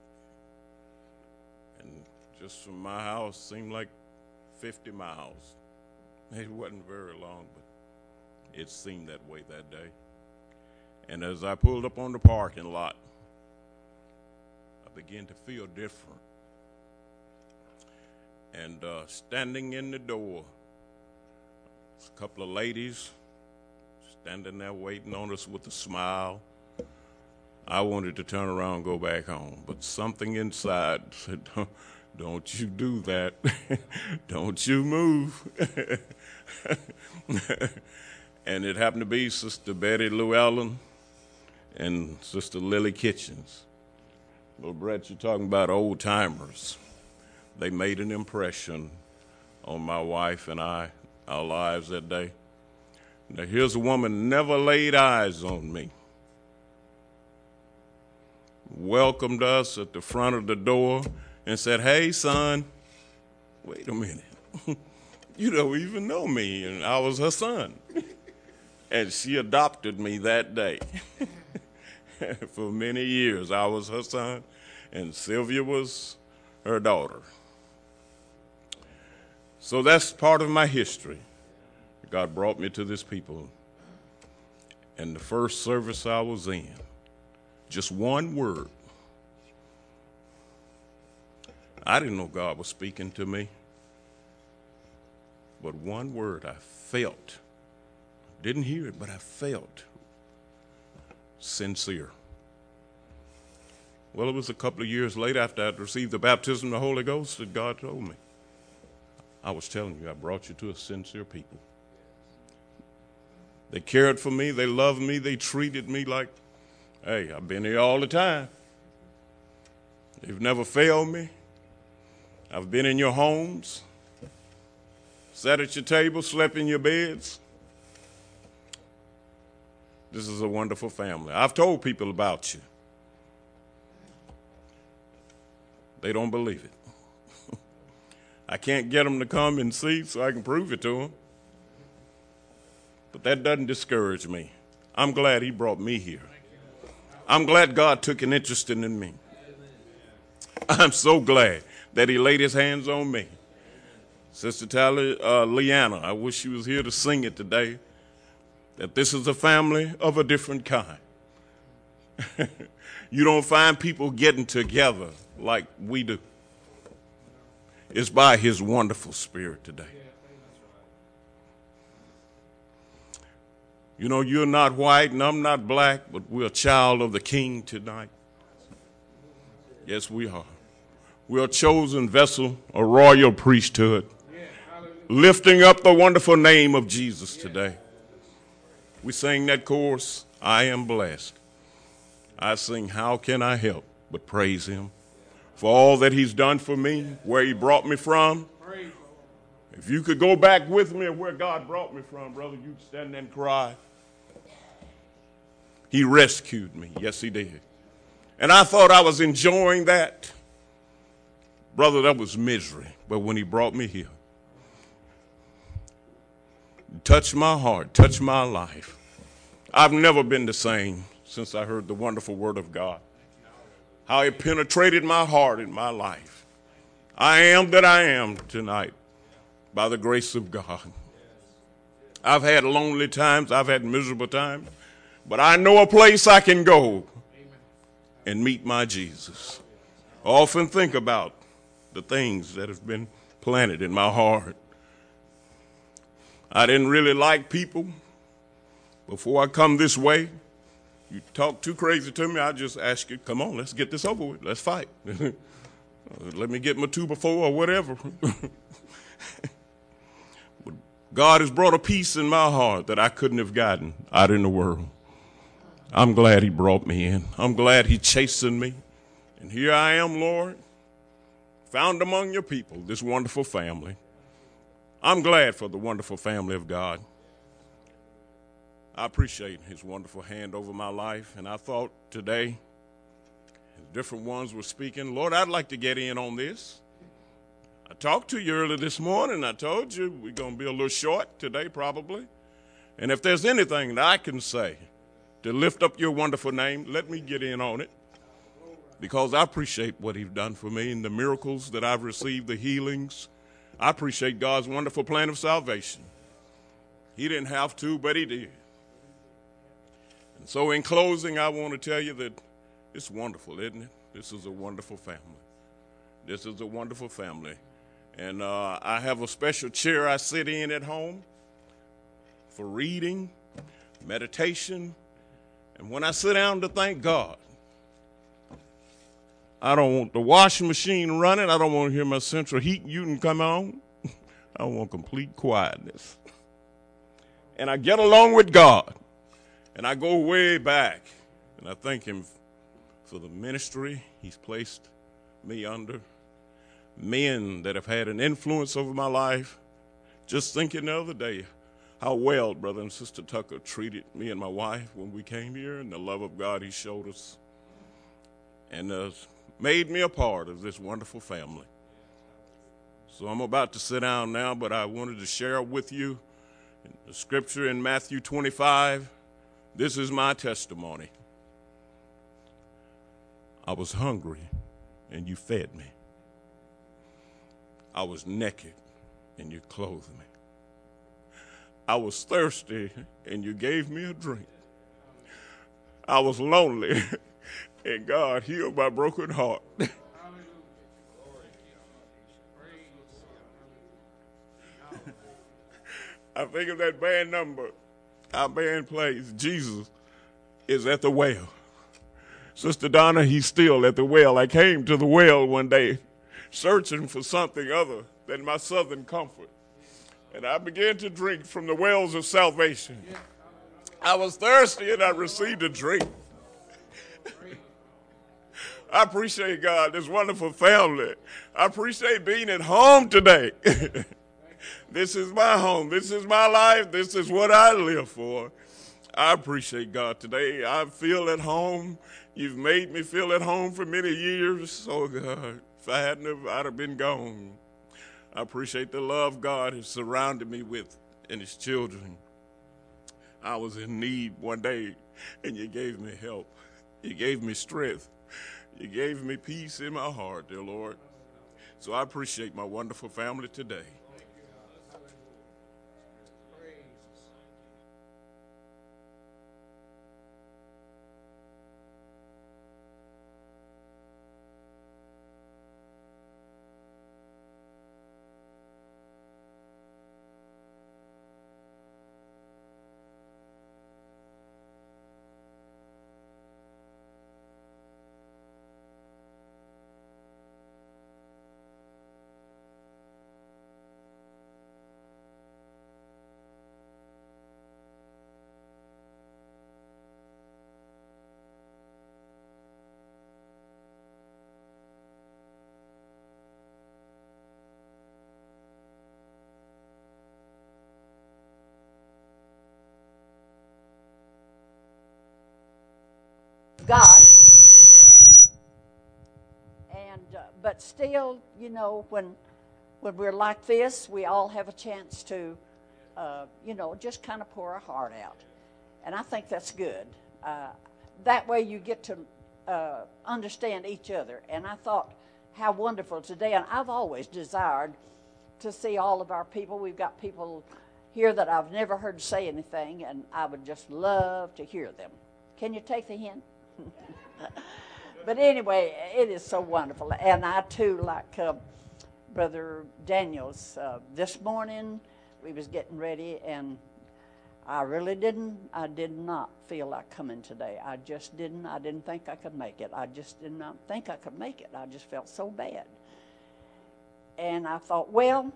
And just from my house seemed like fifty miles. It wasn't very long, but it seemed that way that day. And as I pulled up on the parking lot, I began to feel different. And uh, standing in the door, a couple of ladies standing there waiting on us with a smile. I wanted to turn around and go back home, but something inside said, don't, don't you do that. Don't you move. And it happened to be Sister Betty Llewellyn and Sister Lily Kitchens. Well, Brett, you're talking about old timers. They made an impression on my wife and I, our lives that day. Now, here's a woman never laid eyes on me. Welcomed us at the front of the door and said, hey, son, wait a minute. You don't even know me. And I was her son. And she adopted me that day. For many years, I was her son, and Sylvia was her daughter. So that's part of my history. God brought me to this people. And the first service I was in, just one word. I didn't know God was speaking to me. But one word I felt, didn't hear it, but I felt sincere. Well, it was a couple of years later after I'd received the baptism of the Holy Ghost that God told me, I was telling you, I brought you to a sincere people. They cared for me, they loved me, they treated me like, hey, I've been here all the time. They've never failed me. I've been in your homes, sat at your table, slept in your beds. This is a wonderful family. I've told people about you. They don't believe it. I can't get them to come and see so I can prove it to them. But that doesn't discourage me. I'm glad he brought me here. I'm glad God took an interest in me. I'm so glad that he laid his hands on me. Sister Tyler, uh, Leanna, I wish she was here to sing it today, that this is a family of a different kind. You don't find people getting together like we do. It's by his wonderful spirit today. You know, you're not white and I'm not black, but we're a child of the King tonight. Yes, we are. We're a chosen vessel, a royal priesthood, lifting up the wonderful name of Jesus today. We sing that chorus, I am blessed. I sing, how can I help but praise him for all that he's done for me, where he brought me from. If you could go back with me where God brought me from, brother, you'd stand there and cry. He rescued me. Yes, he did. And I thought I was enjoying that. Brother, that was misery. But when he brought me here, touched my heart, touched my life. I've never been the same since I heard the wonderful word of God. How it penetrated my heart and my life. I am that I am tonight by the grace of God. I've had lonely times, I've had miserable times, but I know a place I can go and meet my Jesus. I often think about the things that have been planted in my heart. I didn't really like people before I come this way. You talk too crazy to me, I just ask you, come on, let's get this over with. Let's fight. Let me get my two before or whatever. But God has brought a peace in my heart that I couldn't have gotten out in the world. I'm glad he brought me in. I'm glad he chastened me. And here I am, Lord, found among your people, this wonderful family. I'm glad for the wonderful family of God. I appreciate his wonderful hand over my life. And I thought today, as different ones were speaking, Lord, I'd like to get in on this. I talked to you earlier this morning. I told you we're going to be a little short today probably. And if there's anything that I can say to lift up your wonderful name, let me get in on it. Because I appreciate what he's done for me and the miracles that I've received, the healings. I appreciate God's wonderful plan of salvation. He didn't have to, but he did. And so in closing, I want to tell you that it's wonderful, isn't it? This is a wonderful family. This is a wonderful family. And uh, I have a special chair I sit in at home for reading, meditation. And when I sit down to thank God, I don't want the washing machine running. I don't want to hear my central heating unit come on. I want complete quietness. And I get along with God. And I go way back. And I thank him for the ministry he's placed me under. Men that have had an influence over my life. Just thinking the other day how well Brother and Sister Tucker treated me and my wife when we came here, and the love of God he showed us. And uh, made me a part of this wonderful family. So I'm about to sit down now, but I wanted to share with you the scripture in Matthew twenty-five. This is my testimony. I was hungry, and you fed me. I was naked, and you clothed me. I was thirsty, and you gave me a drink. I was lonely, and God healed my broken heart. I think of that band number. Our band plays, Jesus is at the well. Sister Donna, he's still at the well. I came to the well one day searching for something other than my southern comfort. And I began to drink from the wells of salvation. I was thirsty and I received a drink. I appreciate God, this wonderful family. I appreciate being at home today. This is my home. This is my life. This is what I live for. I appreciate God today. I feel at home. You've made me feel at home for many years. Oh, God, if I hadn't, have, I'd have been gone. I appreciate the love God has surrounded me with and his children. I was in need one day, and you gave me help. You gave me strength. You gave me peace in my heart, dear Lord. So I appreciate my wonderful family today. God. And uh, but still, you know, when when we're like this, we all have a chance to, uh, you know, just kind of pour our heart out, and I think that's good. Uh, that way, you get to uh, understand each other. And I thought, how wonderful today! And I've always desired to see all of our people. We've got people here that I've never heard say anything, and I would just love to hear them. Can you take the hint? But anyway, it is so wonderful. And I, too, like uh, Brother Daniels, uh, this morning we was getting ready, and I really didn't, I did not feel like coming today. I just didn't. I didn't think I could make it. I just did not think I could make it. I just felt so bad. And I thought, well,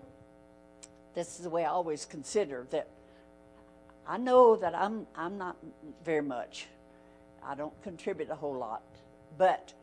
this is the way I always consider that. I know that I'm, I'm not very much. I don't contribute a whole lot, but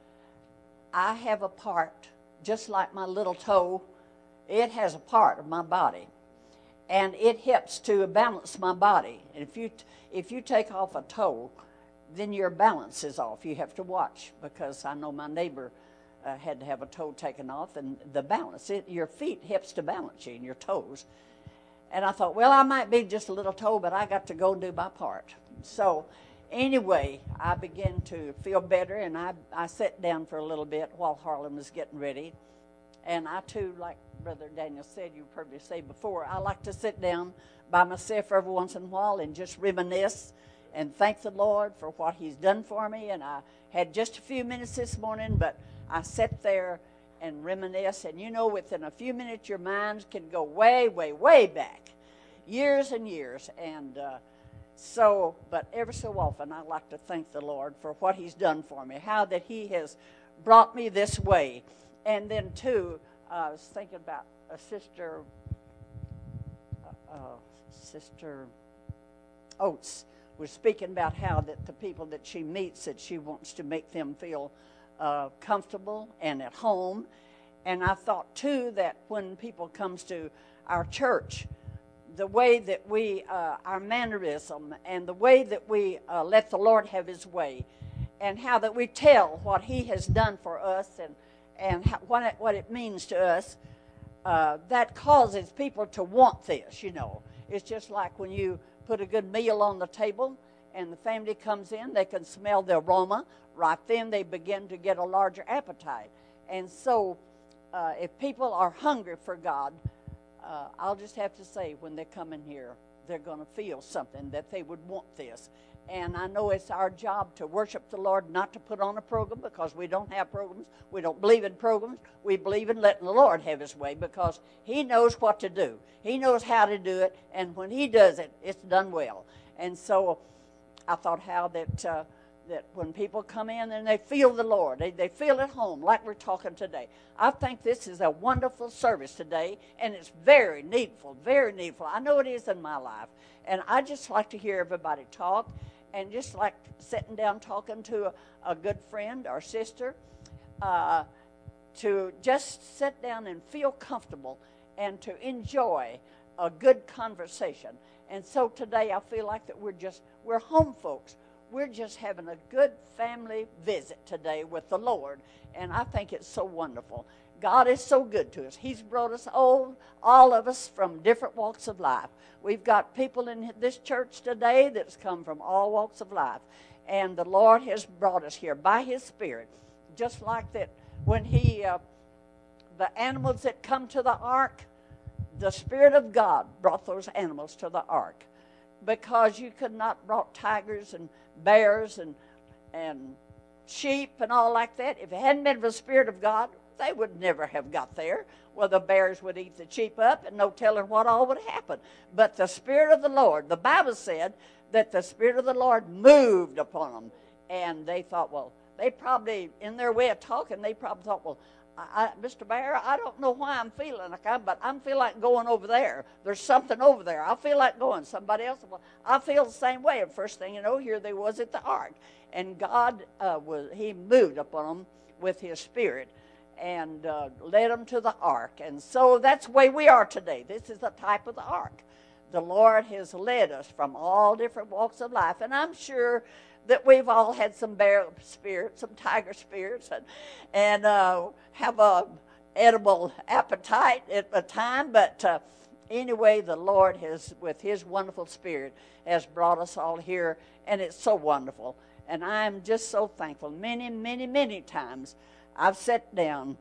I have a part, just like my little toe, it has a part of my body, and it helps to balance my body. And if you if you take off a toe, then your balance is off. You have to watch, because I know my neighbor uh, had to have a toe taken off, and the balance, it, your feet helps to balance you and your toes. And I thought, well, I might be just a little toe, but I got to go do my part. So anyway, I began to feel better, and I, I sat down for a little bit while Harlan was getting ready. And I, too, like Brother Daniel said, you've heard me say before, I like to sit down by myself every once in a while and just reminisce and thank the Lord for what he's done for me. And I had just a few minutes this morning, but I sat there and reminisce. And, you know, within a few minutes, your minds can go way, way, way back, years and years. And uh, so, but ever so often, I like to thank the Lord for what he's done for me, how that he has brought me this way. And then, too, uh, I was thinking about a sister, uh, uh, Sister Oates was speaking about how that the people that she meets, that she wants to make them feel uh, comfortable and at home. And I thought, too, that when people comes to our church, the way that we, uh, our mannerism, and the way that we uh, let the Lord have his way, and how that we tell what he has done for us, and and how, what, it, what it means to us, uh, that causes people to want this, you know. It's just like when you put a good meal on the table and the family comes in, they can smell the aroma. Right then they begin to get a larger appetite. And so uh, if people are hungry for God, uh, I'll just have to say when they come in here, they're going to feel something, that they would want this. And I know it's our job to worship the Lord, not to put on a program, because we don't have programs. We don't believe in programs. We believe in letting the Lord have his way, because he knows what to do. He knows how to do it, and when he does it, it's done well. And so I thought how that uh, that when people come in and they feel the Lord, they, they feel at home, like we're talking today. I think this is a wonderful service today, and it's very needful, very needful. I know it is in my life. And I just like to hear everybody talk, and just like sitting down talking to a, a good friend or sister, uh, to just sit down and feel comfortable and to enjoy a good conversation. And so today I feel like that we're just, we're home folks. We're just having a good family visit today with the Lord, and I think it's so wonderful. God is so good to us. He's brought us all, all of us from different walks of life. We've got people in this church today that's come from all walks of life, and the Lord has brought us here by his Spirit, just like that when he, uh, the animals that come to the ark, the Spirit of God brought those animals to the ark, because you could not brought tigers and bears and and sheep and all like that. If it hadn't been for the Spirit of God, they would never have got there. Well, the bears would eat the sheep up, and no telling what all would happen. But the Spirit of the Lord, the Bible said that the Spirit of the Lord moved upon them, and they thought, well, they probably, in their way of talking, they probably thought, well, I, I, Mister Bear, I don't know why I'm feeling like I'm, but I'm feeling like going over there. There's something over there. I feel like going. Somebody else, well, I feel the same way. And first thing you know, here they was at the ark, and God uh, was He moved upon them with His Spirit and uh, led them to the ark. And so that's the way we are today. This is the type of the ark. The Lord has led us from all different walks of life, and I'm sure that we've all had some bear spirits, some tiger spirits, and, and uh, have a edible appetite at a time. But uh, anyway, the Lord has, with His wonderful Spirit, has brought us all here, and it's so wonderful. And I'm just so thankful. Many, many, many times I've sat down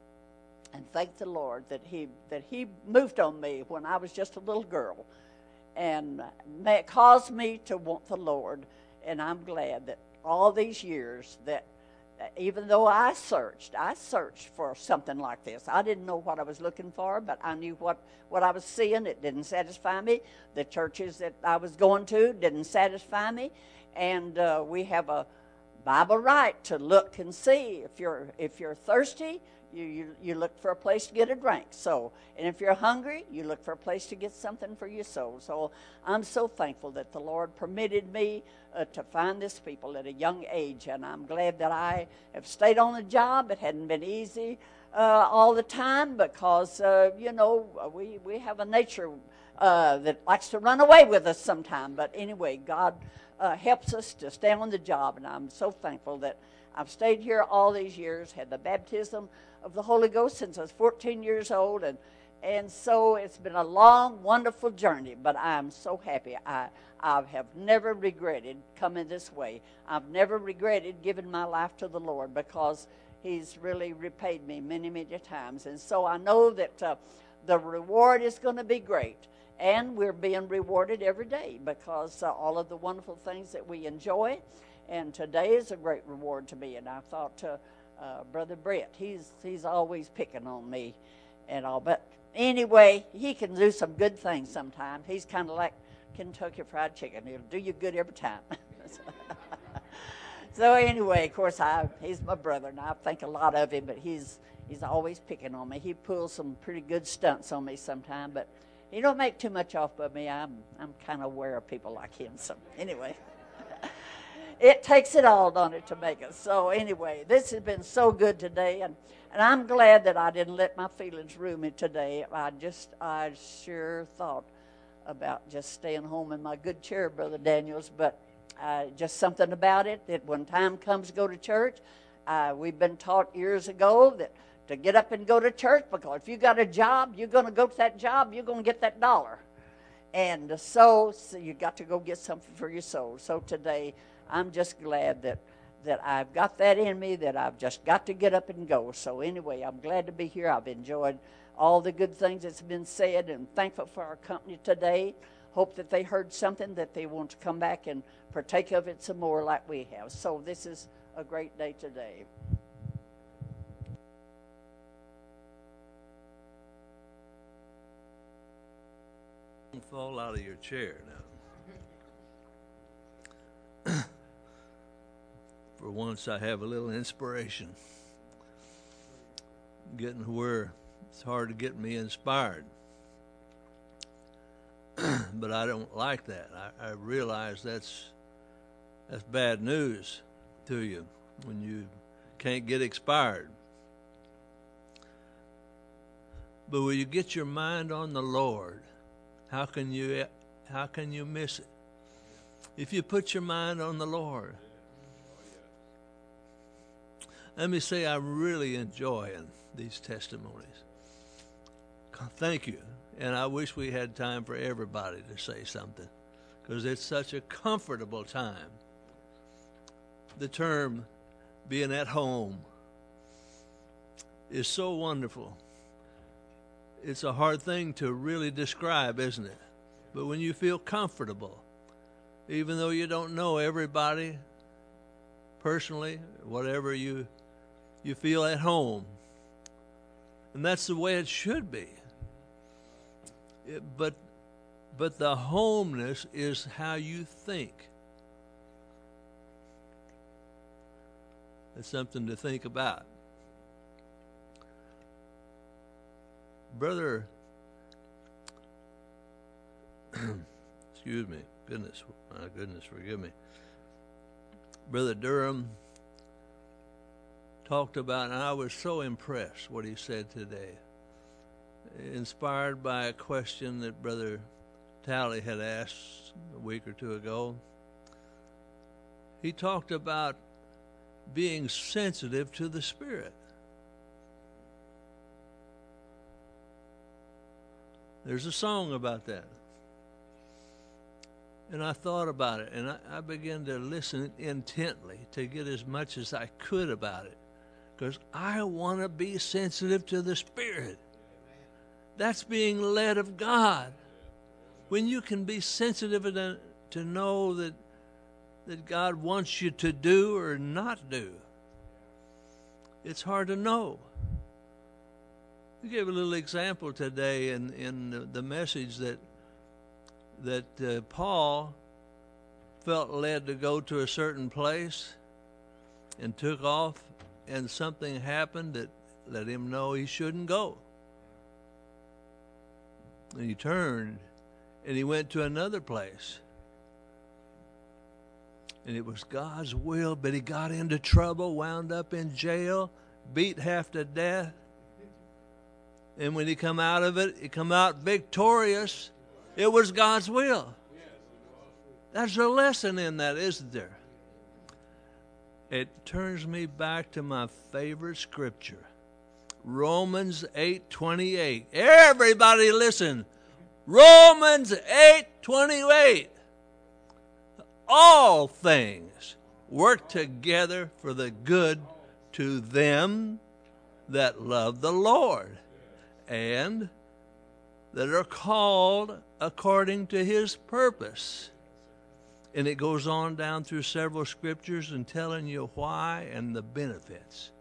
and thanked the Lord that He that He moved on me when I was just a little girl, and it caused me to want the Lord. And I'm glad that all these years that even though I searched, I searched for something like this. I didn't know what I was looking for, but I knew what, what I was seeing. It didn't satisfy me. The churches that I was going to didn't satisfy me. And uh, we have a Bible right to look and see. If you're if you're thirsty, you, you you look for a place to get a drink. So, and if you're hungry, you look for a place to get something for your soul. So I'm so thankful that the Lord permitted me uh, to find this people at a young age, and I'm glad that I have stayed on the job. It hadn't been easy uh, all the time, because uh, you know we we have a nature uh, that likes to run away with us sometime. But anyway, God uh, helps us to stay on the job, and I'm so thankful that I've stayed here all these years, had the baptism of the Holy Ghost since I was fourteen years old, and and so it's been a long, wonderful journey, but I'm so happy. I, I have never regretted coming this way. I've never regretted giving my life to the Lord, because He's really repaid me many, many times. And so I know that uh, the reward is going to be great, and we're being rewarded every day because uh, all of the wonderful things that we enjoy. And today is a great reward to me. And I thought to uh, Brother Brett, he's he's always picking on me and all. But anyway, he can do some good things sometimes. He's kind of like Kentucky Fried Chicken. He'll do you good every time. So anyway, of course, I he's my brother, and I think a lot of him. But he's he's always picking on me. He pulls some pretty good stunts on me sometimes. But he don't make too much off of me. I'm I'm kind of aware of people like him. So anyway. It takes it all, don't it, to make us. So anyway, this has been so good today, and, and I'm glad that I didn't let my feelings ruin me today. I just, I sure thought about just staying home in my good chair, Brother Daniels, but uh, just something about it that when time comes to go to church, uh, we've been taught years ago that to get up and go to church, because if you got a job, you're going to go to that job, you're going to get that dollar. And so, so you got to go get something for your soul. So today, I'm just glad that, that I've got that in me, that I've just got to get up and go. So anyway, I'm glad to be here. I've enjoyed all the good things that's been said, and thankful for our company today. hope that they heard something that they want to come back and partake of it some more like we have. So this is a great day today. Don't fall out of your chair now. For once, I have a little inspiration. Getting where it's hard to get me inspired. But I don't like that. I, I realize that's that's bad news to you when you can't get inspired. But when you get your mind on the Lord, how can you how can you miss it? If you put your mind on the Lord. Let me say I'm really enjoying these testimonies. Thank you. And I wish we had time for everybody to say something, because it's such a comfortable time. The term being at home is so wonderful. It's a hard thing to really describe, isn't it? But when you feel comfortable, even though you don't know everybody personally, whatever you you feel at home. And that's the way it should be. It, but but the homeness is how you think. It's something to think about. Brother, excuse me, goodness, my goodness, forgive me. Brother Durham talked about, and I was so impressed what he said today, inspired by a question that Brother Talley had asked a week or two ago. He talked about being sensitive to the Spirit. There's a song about that. And I thought about it, and I, I began to listen intently to get as much as I could about it, because I want to be sensitive to the Spirit. That's being led of God. When you can be sensitive to, to know that, that God wants you to do or not do, it's hard to know. We gave a little example today in, in the message that that uh, Paul felt led to go to a certain place and took off, and something happened that let him know he shouldn't go. And he turned and he went to another place. And it was God's will, but he got into trouble, wound up in jail, beat half to death. And when he come out of it, he come out victorious. It was God's will. There's a lesson in that, isn't there? It turns me back to my favorite scripture, Romans eight twenty-eight. Everybody listen. Romans eight twenty-eight. All things work together for the good to them that love the Lord and that are called according to his purpose. And it goes on down through several scriptures and telling you why and the benefits.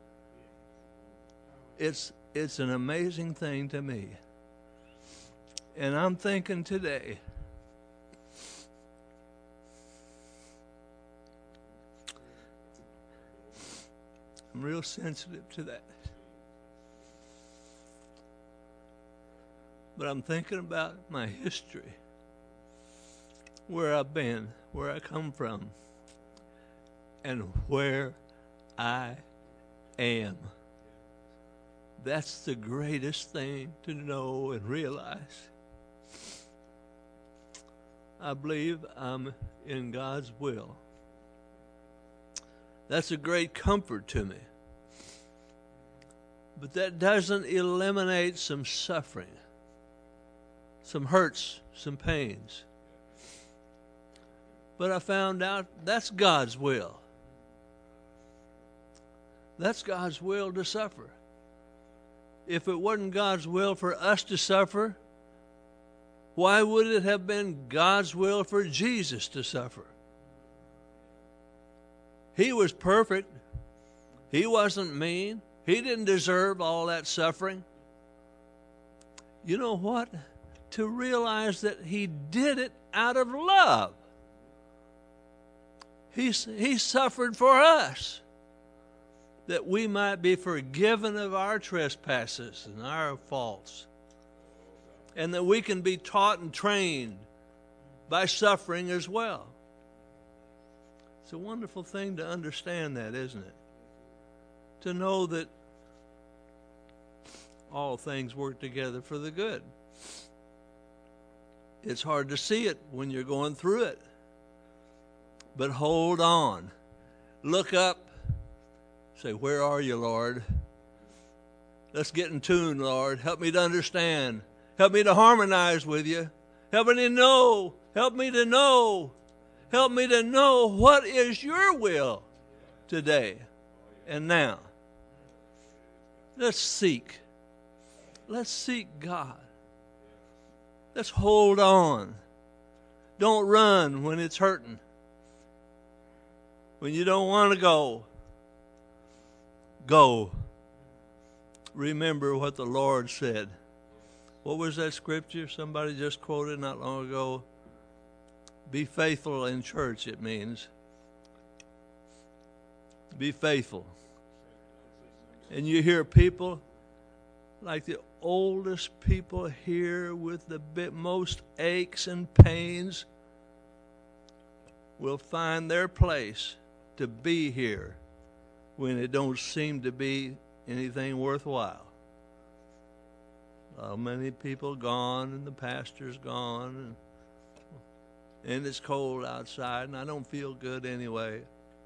It's it's an amazing thing to me. And I'm thinking today, I'm real sensitive to that. But I'm thinking about my history, where I've been, where I come from, and where I am. That's the greatest thing to know and realize. I believe I'm in God's will. That's a great comfort to me. But that doesn't eliminate some suffering, some hurts, some pains. But I found out that's God's will. That's God's will to suffer. If it wasn't God's will for us to suffer, Why would it have been God's will for Jesus to suffer? He was perfect. He wasn't mean. He didn't deserve all that suffering. You know what? To realize that he did it out of love. He, he suffered for us, that we might be forgiven of our trespasses and our faults, and that we can be taught and trained by suffering as well. It's a wonderful thing to understand that, isn't it? To know that all things work together for the good. It's hard to see it when you're going through it. But hold on. Look up. Say, where are you, Lord? Let's get in tune, Lord. Help me to understand. Help me to harmonize with you. Help me to know. Help me to know. Help me to know what is your will today and now. Let's seek. Let's seek God. Let's hold on. Don't run when it's hurting. When you don't want to go, go. Remember what the Lord said. What was that scripture somebody just quoted not long ago? Be faithful in church, it means. Be faithful. And you hear people like the oldest people here with the bit, most aches and pains will find their place to be here when it don't seem to be anything worthwhile. Uh, many people gone and the pastor's gone and, and it's cold outside and I don't feel good anyway.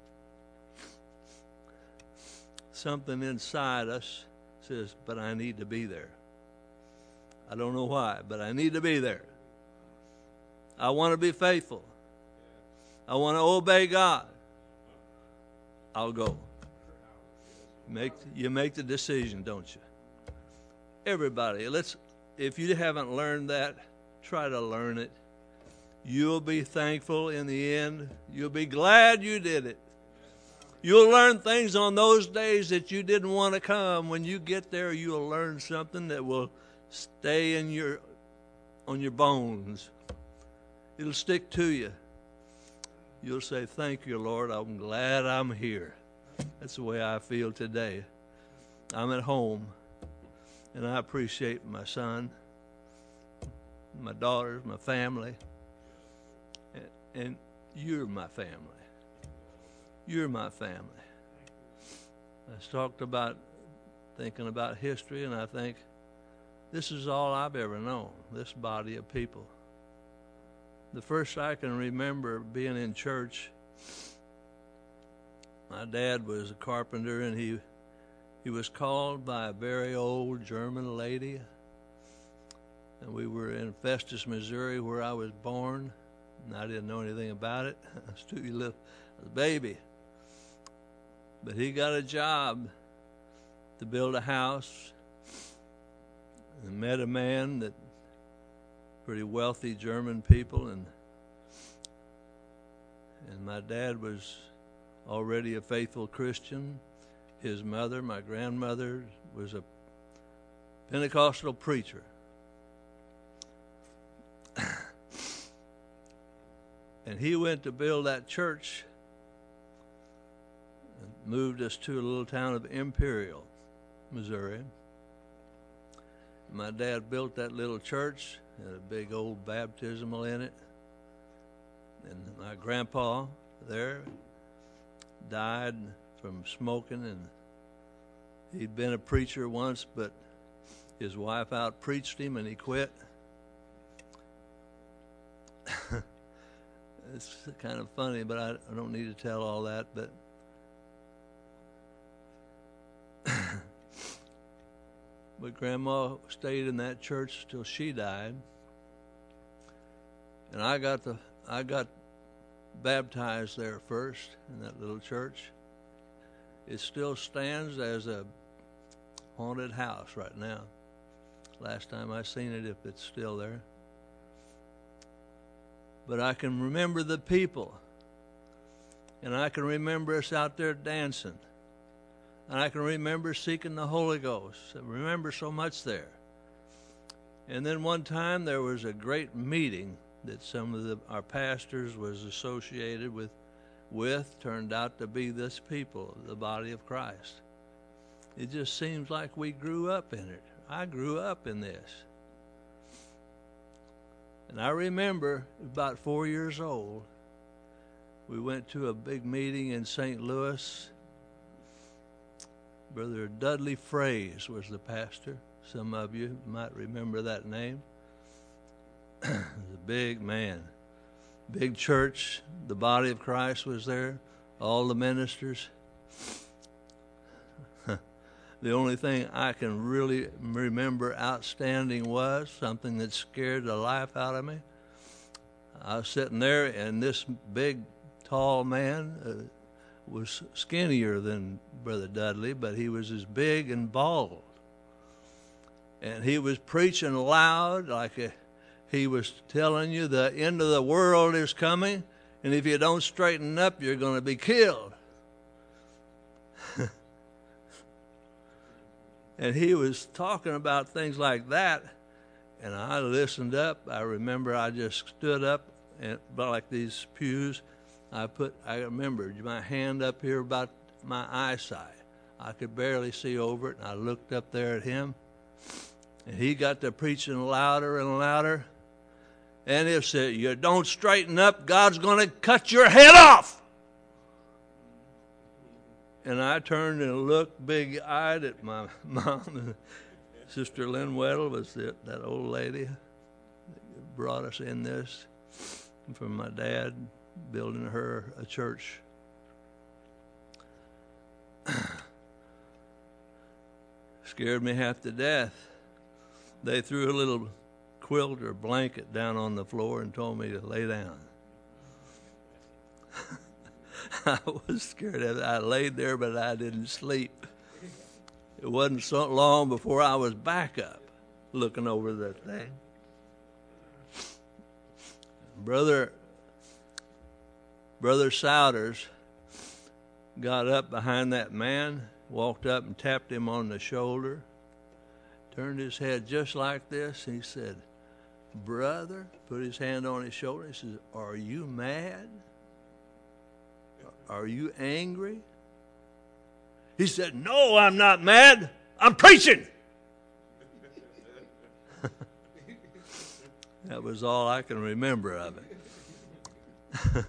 Something inside us says, but I need to be there. I don't know why, but I need to be there. I want to be faithful. I want to obey God. I'll go. Make you make the decision, don't you? Everybody, let's. If you haven't learned that, try to learn it. You'll be thankful in the end. You'll be glad you did it. You'll learn things on those days that you didn't want to come. When you get there, you'll learn something that will stay in your on your bones. It'll stick to you. You'll say, thank you, Lord. I'm glad I'm here. That's the way I feel today. I'm at home, and I appreciate my son, my daughters, my family, and, and you're my family. You're my family. I talked about thinking about history, and I think this is all I've ever known, this body of people. The first I can remember being in church, my dad was a carpenter, and he he was called by a very old German lady. And we were in Festus, Missouri, where I was born, and I didn't know anything about it. I was too little, I was a baby. But he got a job to build a house and met a man that pretty wealthy German people, and and my dad was already a faithful Christian. His mother, my grandmother, was a Pentecostal preacher. And he went to build that church and moved us to a little town of Imperial, Missouri. My dad built that little church, had a big old baptismal in it. And my grandpa there died from smoking, and he'd been a preacher once, but his wife out-preached him and he quit. It's kind of funny, but I, I don't need to tell all that, but but Grandma stayed in that church till she died. And I got the I got baptized there first in that little church. It still stands as a haunted house right now. Last time I seen it, if it's still there. but I can remember the people. And I can remember us out there dancing. And I can remember seeking the Holy Ghost. I remember so much there. And then one time there was a great meeting that some of the, our pastors was associated with, with, turned out to be this people, the body of Christ. It just seems like we grew up in it. I grew up in this. And I remember about four years old, we went to a big meeting in Saint Louis. Brother Dudley Fraze was the pastor. Some of you might remember that name. He was a big man. Big church. The body of Christ was there. All the ministers. The only thing I can really remember outstanding was something that scared the life out of me. I was sitting there, and this big, tall man uh, was skinnier than Brother Dudley, but he was as big and bald. And he was preaching loud, like a, he was telling you the end of the world is coming, and if you don't straighten up, you're going to be killed. And he was talking about things like that, and I listened up. I remember I just stood up, and like these pews, I put, I remembered my hand up here about my eyesight. I could barely see over it, and I looked up there at him, and he got to preaching louder and louder, and he said, "You don't straighten up, God's going to cut your head off." And I turned and looked big-eyed at my mom. And Sister Lynn Weddle was the, that old lady that brought us in this from my dad building her a church. Scared me half to death. They threw a little quilt or blanket down on the floor and told me to lay down. I was scared of it. I laid there, but I didn't sleep. It wasn't so long before I was back up looking over that thing. Brother, Brother Souders got up behind that man, walked up and tapped him on the shoulder, turned his head just like this. He said, "Brother," put his hand on his shoulder. He says, "Are you mad? Are you angry?" He said, "No, I'm not mad. I'm preaching." That was all I can remember of it.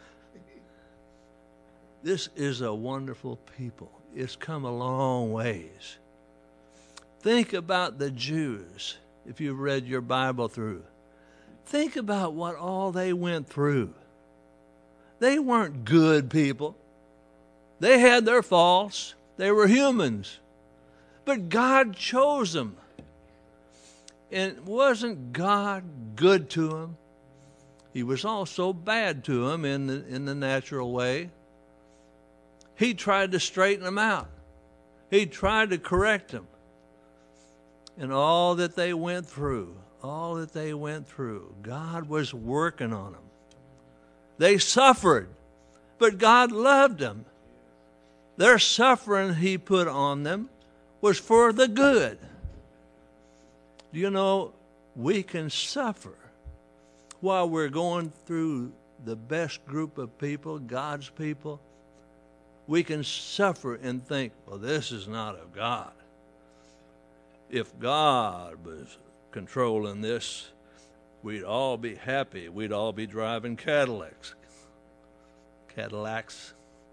This is a wonderful people. It's come a long ways. Think about the Jews, if you've read your Bible through. Think about what all they went through. They weren't good people. They had their faults. They were humans. But God chose them. And wasn't God good to them? He was also bad to them in the, in the natural way. He tried to straighten them out. He tried to correct them. And all that they went through, all that they went through, God was working on them. They suffered, but God loved them. Their suffering He put on them was for the good. Do you know, we can suffer while we're going through the best group of people, God's people. We can suffer and think, well, this is not of God. If God was controlling this, we'd all be happy. We'd all be driving Cadillacs. Cadillacs.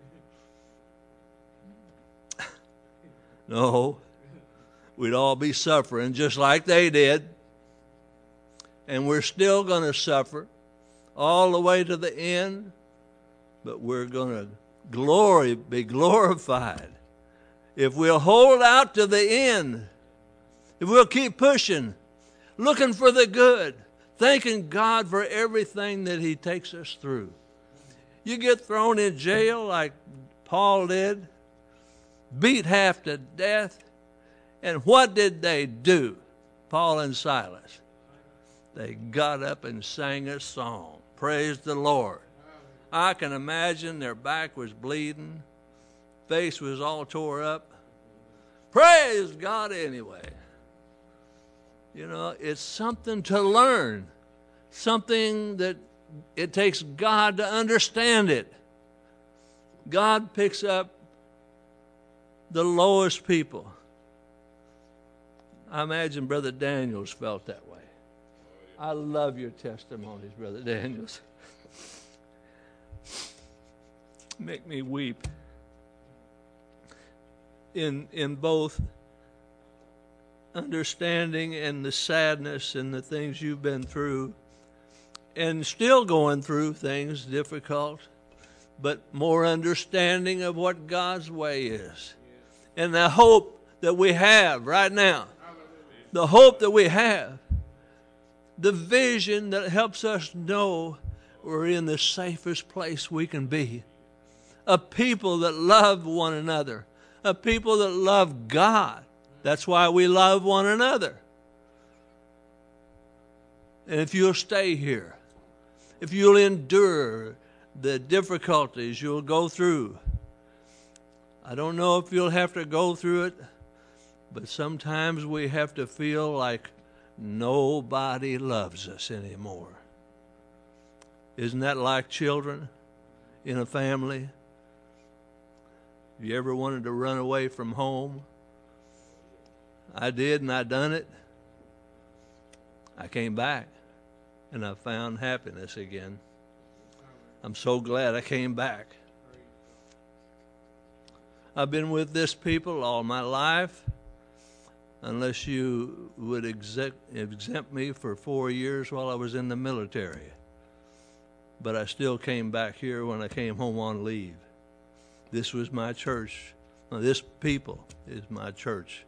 No. We'd all be suffering just like they did. And we're still going to suffer all the way to the end. But we're going to glory, be glorified. If we'll hold out to the end. If we'll keep pushing. Looking for the good. Thanking God for everything that He takes us through. You get thrown in jail like Paul did. Beat half to death. And what did they do? Paul and Silas. They got up and sang a song. praise the Lord. I can imagine their back was bleeding, face was all tore up. Praise God anyway. You know, it's something to learn, something that it takes God to understand it. God picks up the lowest people. I imagine Brother Daniels felt that way. I love your testimonies, Brother Daniels. Make me weep. In in both understanding and the sadness and the things you've been through, and still going through things difficult, but more understanding of what God's way is. And the hope that we have right now, the hope that we have, the vision that helps us know we're in the safest place we can be. A people that love one another, a people that love God. That's why we love one another. And if you'll stay here, if you'll endure the difficulties you'll go through, I don't know if you'll have to go through it, but sometimes we have to feel like nobody loves us anymore. Isn't that like children in a family? You ever wanted to run away from home? I did, and I done it. I came back, and I found happiness again. I'm so glad I came back. I've been with this people all my life, unless you would exempt, exempt me for four years while I was in the military. But I still came back here when I came home on leave. This was my church. Now, this people is my church.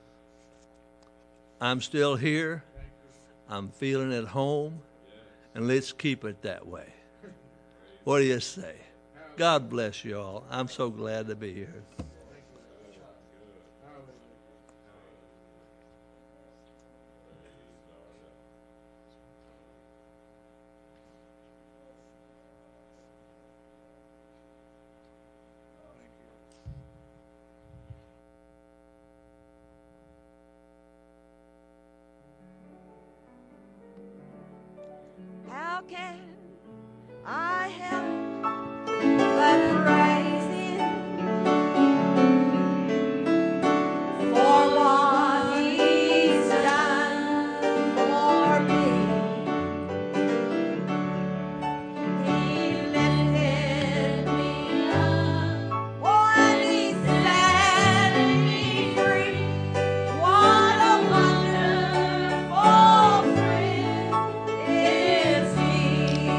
I'm still here. I'm feeling at home, and let's keep it that way. What do you say? God bless you all. I'm so glad to be here. How can I help but praise Him for what He's done for me? He lifted me up, oh, and He set me free. What a wonderful friend is He.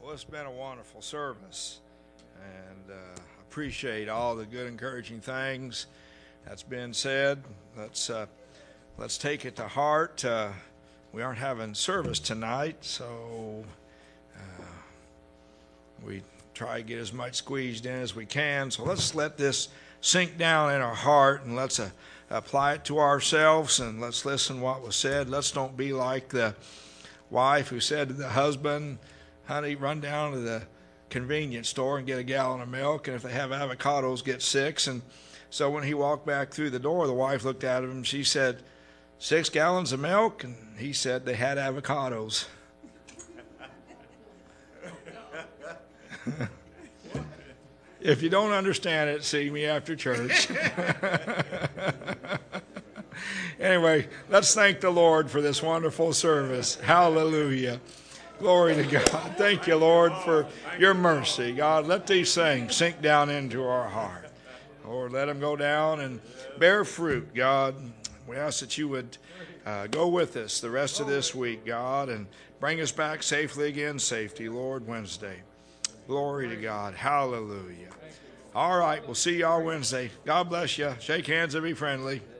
Well, it's been a wonderful service, and uh, appreciate all the good, encouraging things that's been said. Let's uh, let's take it to heart. Uh, we aren't having service tonight, so uh, we try to get as much squeezed in as we can. So let's let this sink down in our heart, and let's uh, apply it to ourselves, and let's listen what was said. Let's don't be like the wife who said to the husband, honey, run down to the convenience store and get a gallon of milk, and if they have avocados, get six. And so when he walked back through the door, the wife looked at him and she said, six gallons of milk? And he said they had avocados. If you don't understand it, see me after church. Anyway, let's thank the Lord for this wonderful service. Hallelujah. Glory to God. Thank you, Lord, for your mercy. God, let these things sink down into our heart. Lord, let them go down and bear fruit, God. We ask that you would uh, go with us the rest of this week, God, and bring us back safely again, safety, Lord, Wednesday. Glory to God. Hallelujah. All right, we'll see y'all Wednesday. God bless you. Shake hands and be friendly.